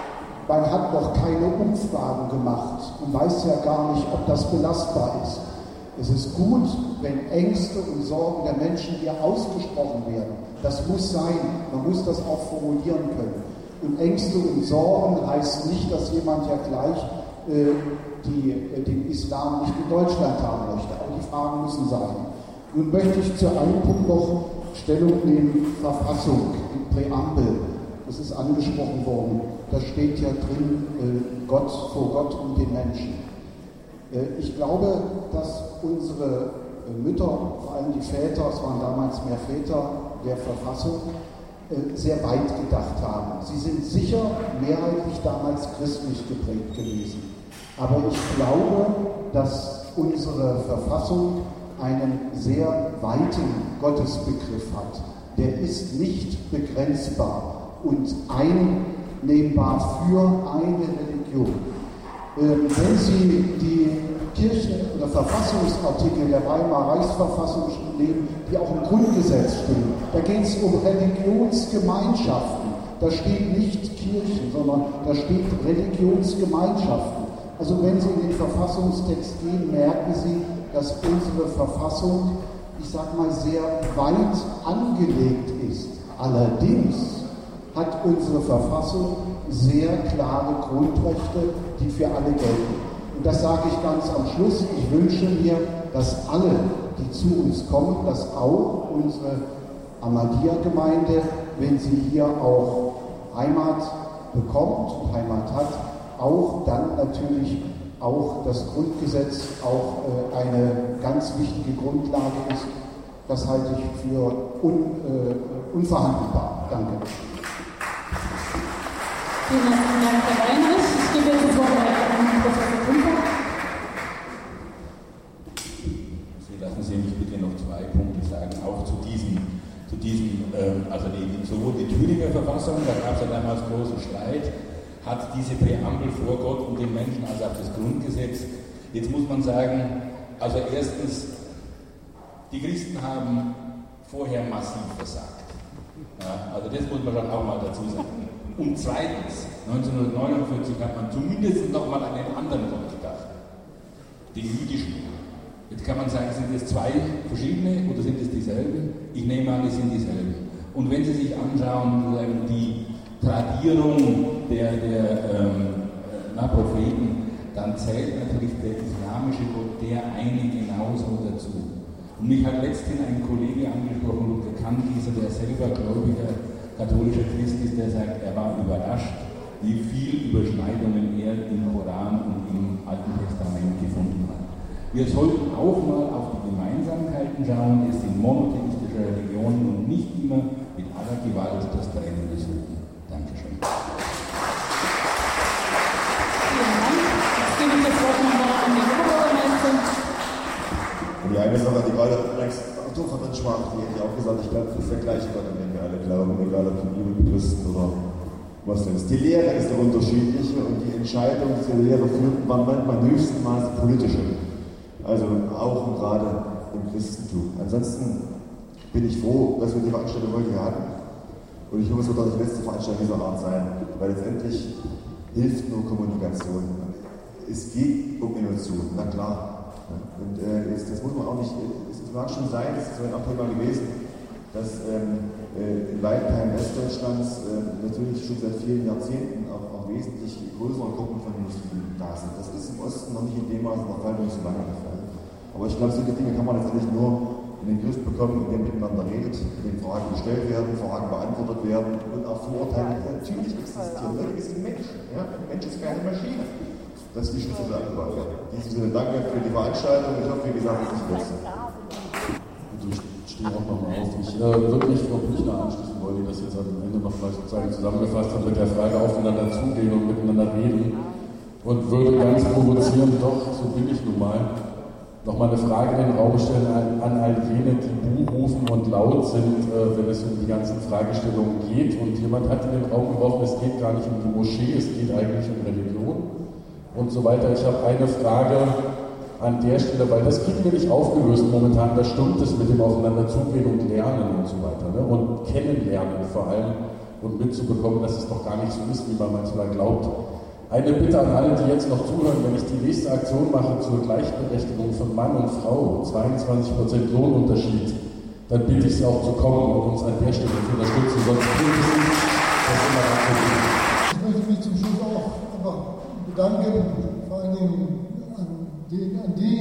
Man hat noch keine Umfragen gemacht und weiß ja gar nicht, ob das belastbar ist. Es ist gut, wenn Ängste und Sorgen der Menschen hier ausgesprochen werden. Das muss sein, man muss das auch formulieren können. Und Ängste und Sorgen heißt nicht, dass jemand ja gleich äh, die, äh, den Islam nicht in Deutschland haben möchte. Aber die Fragen müssen sein. Nun möchte ich zu einem Punkt noch Stellung nehmen, Verfassung, die Präambel. Das ist angesprochen worden. Da steht ja drin, äh, Gott vor Gott und den Menschen. Äh, ich glaube, dass unsere äh, Mütter, vor allem die Väter, es waren damals mehr Väter der Verfassung, äh, sehr weit gedacht haben. Sie sind sicher mehrheitlich damals christlich geprägt gewesen. Aber ich glaube, dass unsere Verfassung einen sehr weiten Gottesbegriff hat. Der ist nicht begrenzbar und einnehmbar für eine Religion. Ähm, wenn Sie die Kirchen- oder Verfassungsartikel der Weimarer Reichsverfassung nehmen, die auch im Grundgesetz stehen, da geht es um Religionsgemeinschaften. Da steht nicht Kirchen, sondern da steht Religionsgemeinschaften. Also wenn Sie in den Verfassungstext gehen, merken Sie, dass unsere Verfassung, ich sag mal, sehr weit angelegt ist. Allerdings hat unsere Verfassung sehr klare Grundrechte, die für alle gelten. Und das sage ich ganz am Schluss. Ich wünsche mir, dass alle, die zu uns kommen, dass auch unsere Ahmadiyya-Gemeinde, wenn sie hier auch Heimat bekommt und Heimat hat, auch dann natürlich auch das Grundgesetz auch äh, eine ganz wichtige Grundlage ist. Das halte ich für un, äh, unverhandelbar. Danke. Vielen herzlichen Dank, Herr Weinrich. Ich gebe jetzt das Wort an Professor Kumper. Sie lassen Sie mich bitte noch zwei Punkte sagen, auch zu diesem, zu diesem ähm, also die, sowohl die Thüringer Verfassung, da gab es ja damals großen Streit, hat diese Präambel vor Gott und den Menschen, also auch das Grundgesetz. Jetzt muss man sagen, also erstens, die Christen haben vorher massiv versagt. Ja, also das muss man dann auch mal dazu sagen. Und zweitens, neunzehnhundertneunundvierzig hat man zumindest noch mal an den anderen Gott gedacht, den jüdischen. Jetzt kann man sagen, sind es zwei verschiedene oder sind es dieselben? Ich nehme an, es sind dieselben. Und wenn Sie sich anschauen, die Tradierung der, der ähm, na, Propheten, dann zählt natürlich der islamische Gott, der eine genauso dazu. Und mich hat letztens ein Kollege angesprochen, Luther Kankieser, der selber gläubiger katholischer Christ ist, der sagt, er war überrascht, wie viel Überschneidungen er im Koran und im Alten Testament gefunden hat. Wir sollten auch mal auf die Gemeinsamkeiten schauen, es sind monotheistische Religionen und nicht immer mit aller Gewalt das Trennende suchen. Dankeschön. Vielen Dank. Jetzt gebe ich das Wort nochmal an die Oberbürgermeisterin. Und die eine Sache, die gerade Alex Autoverbandsmann sprach, die hätte ich auch gesagt, ich glaube, das ist der gleiche Gott, an den wir alle glauben, egal ob von Christen oder Moslems. Die Lehre ist der unterschiedliche und die Entscheidung zur Lehre führt man manchmal höchsten Maße politische. Also auch und gerade im Christentum. Ansonsten bin ich froh, dass wir die Veranstaltung heute hier hatten. Und ich hoffe, es wird auch die letzte Veranstaltung dieser Art sein, weil letztendlich hilft nur Kommunikation. Es geht um Emotionen, na klar. Und äh, das, das muss man auch nicht, es, es mag schon sein, das ist so ein Abthema gewesen, dass ähm, äh, in weiten Teilen Westdeutschlands äh, natürlich schon seit vielen Jahrzehnten auch, auch wesentlich größere Gruppen von Muslimen da sind. Das ist im Osten noch nicht in dem Maße noch weit so lange der Fall. Aber ich glaube, solche Dinge kann man letztendlich nur in den Griff bekommen, indem miteinander redet, indem Fragen gestellt werden, Fragen beantwortet werden und auch Vorurteile natürlich existieren. Wir sind Menschen. Ja? Ein Mensch ist keine Maschine. Das ist die Schlüssel der Antwort. In diesem Sinne danke für die Veranstaltung. Ich hoffe, wie gesagt, es ist die letzte. Ich stehe auch nochmal auf. Ich äh, wirklich noch nicht da anschließen wollte, das jetzt am Ende noch mal sozusagen zusammengefasst habe mit der Frage aufeinander zugehen und miteinander reden. Und würde ganz provozieren, doch, so bin ich nun mal, nochmal eine Frage in den Raum stellen an, an all jene, die buhrufen und laut sind, äh, wenn es um die ganzen Fragestellungen geht. Und jemand hat in den Raum geworfen, es geht gar nicht um die Moschee, es geht eigentlich um Religion und so weiter. Ich habe eine Frage an der Stelle, weil das kriegen wir nicht aufgelöst momentan, da stimmt es mit dem Aufeinander zugehen und Lernen und so weiter. Ne? Und Kennenlernen vor allem und mitzubekommen, dass es doch gar nicht so ist, wie man manchmal glaubt. Eine Bitte an alle, die jetzt noch zuhören, wenn ich die nächste Aktion mache zur Gleichberechtigung von Mann und Frau, zweiundzwanzig Prozent Lohnunterschied, dann bitte ich Sie auch zu kommen und uns an der Stelle zu unterstützen, sonst bringt es nicht, das immer ganz so gut. Ich möchte mich zum Schluss auch einfach bedanken, vor allen Dingen an die, an die,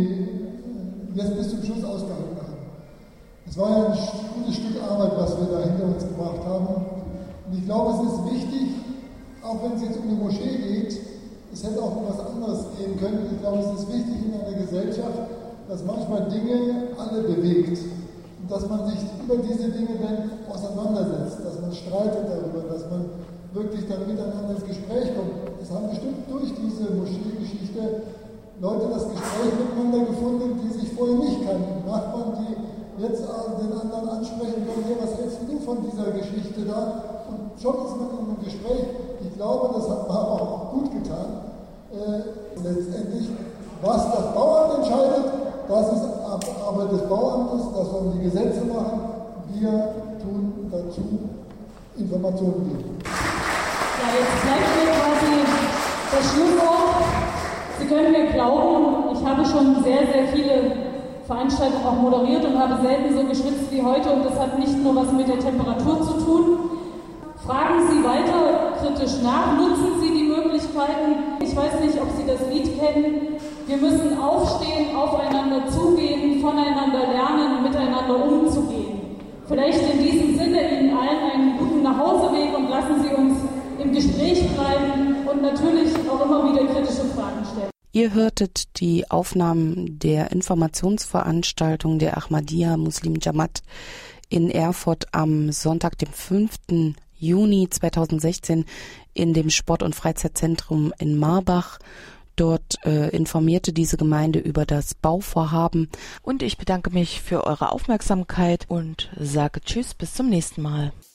die jetzt bis zum Schluss ausgehalten haben. Es war ja ein gutes Stück Arbeit, was wir da hinter uns gebracht haben. Und ich glaube, es ist wichtig, auch wenn es jetzt um die Moschee geht, es hätte auch um was anderes gehen können. Ich glaube, es ist wichtig in einer Gesellschaft, dass manchmal Dinge alle bewegt. Und dass man sich über diese Dinge dann auseinandersetzt, dass man streitet darüber, dass man wirklich dann miteinander ins Gespräch kommt. Es haben bestimmt durch diese Moschee-Geschichte Leute das Gespräch miteinander gefunden, die sich vorher nicht kannten. Nachbarn, die jetzt den anderen ansprechen können, hey, was hältst du von dieser Geschichte da? Und schon ist man in einem Gespräch. Ich glaube, das hat Marbach auch gut getan. Äh, letztendlich, was das Bauamt entscheidet, das ist Arbeit des Bauamtes, das sollen die Gesetze machen. Wir tun dazu Informationen geben. Ja, jetzt bleibt mir quasi das Schlusswort. Sie können mir glauben, ich habe schon sehr, sehr viele Veranstaltungen auch moderiert und habe selten so geschwitzt wie heute, und das hat nicht nur was mit der Temperatur zu tun. Fragen Sie weiter kritisch nach, nutzen Sie die Möglichkeiten. Ich weiß nicht, ob Sie das Lied kennen. Wir müssen aufstehen, aufeinander zugehen, voneinander lernen, miteinander umzugehen. Vielleicht in diesem Sinne Ihnen allen einen guten Nachhauseweg und lassen Sie uns im Gespräch bleiben und natürlich auch immer wieder kritische Fragen stellen. Ihr hörtet die Aufnahmen der Informationsveranstaltung der Ahmadiyya Muslim Jamaat in Erfurt am Sonntag, dem fünften Juni zweitausendsechzehn in dem Sport- und Freizeitzentrum in Marbach. Dort äh, informierte diese Gemeinde über das Bauvorhaben. Und ich bedanke mich für eure Aufmerksamkeit und sage Tschüss, bis zum nächsten Mal.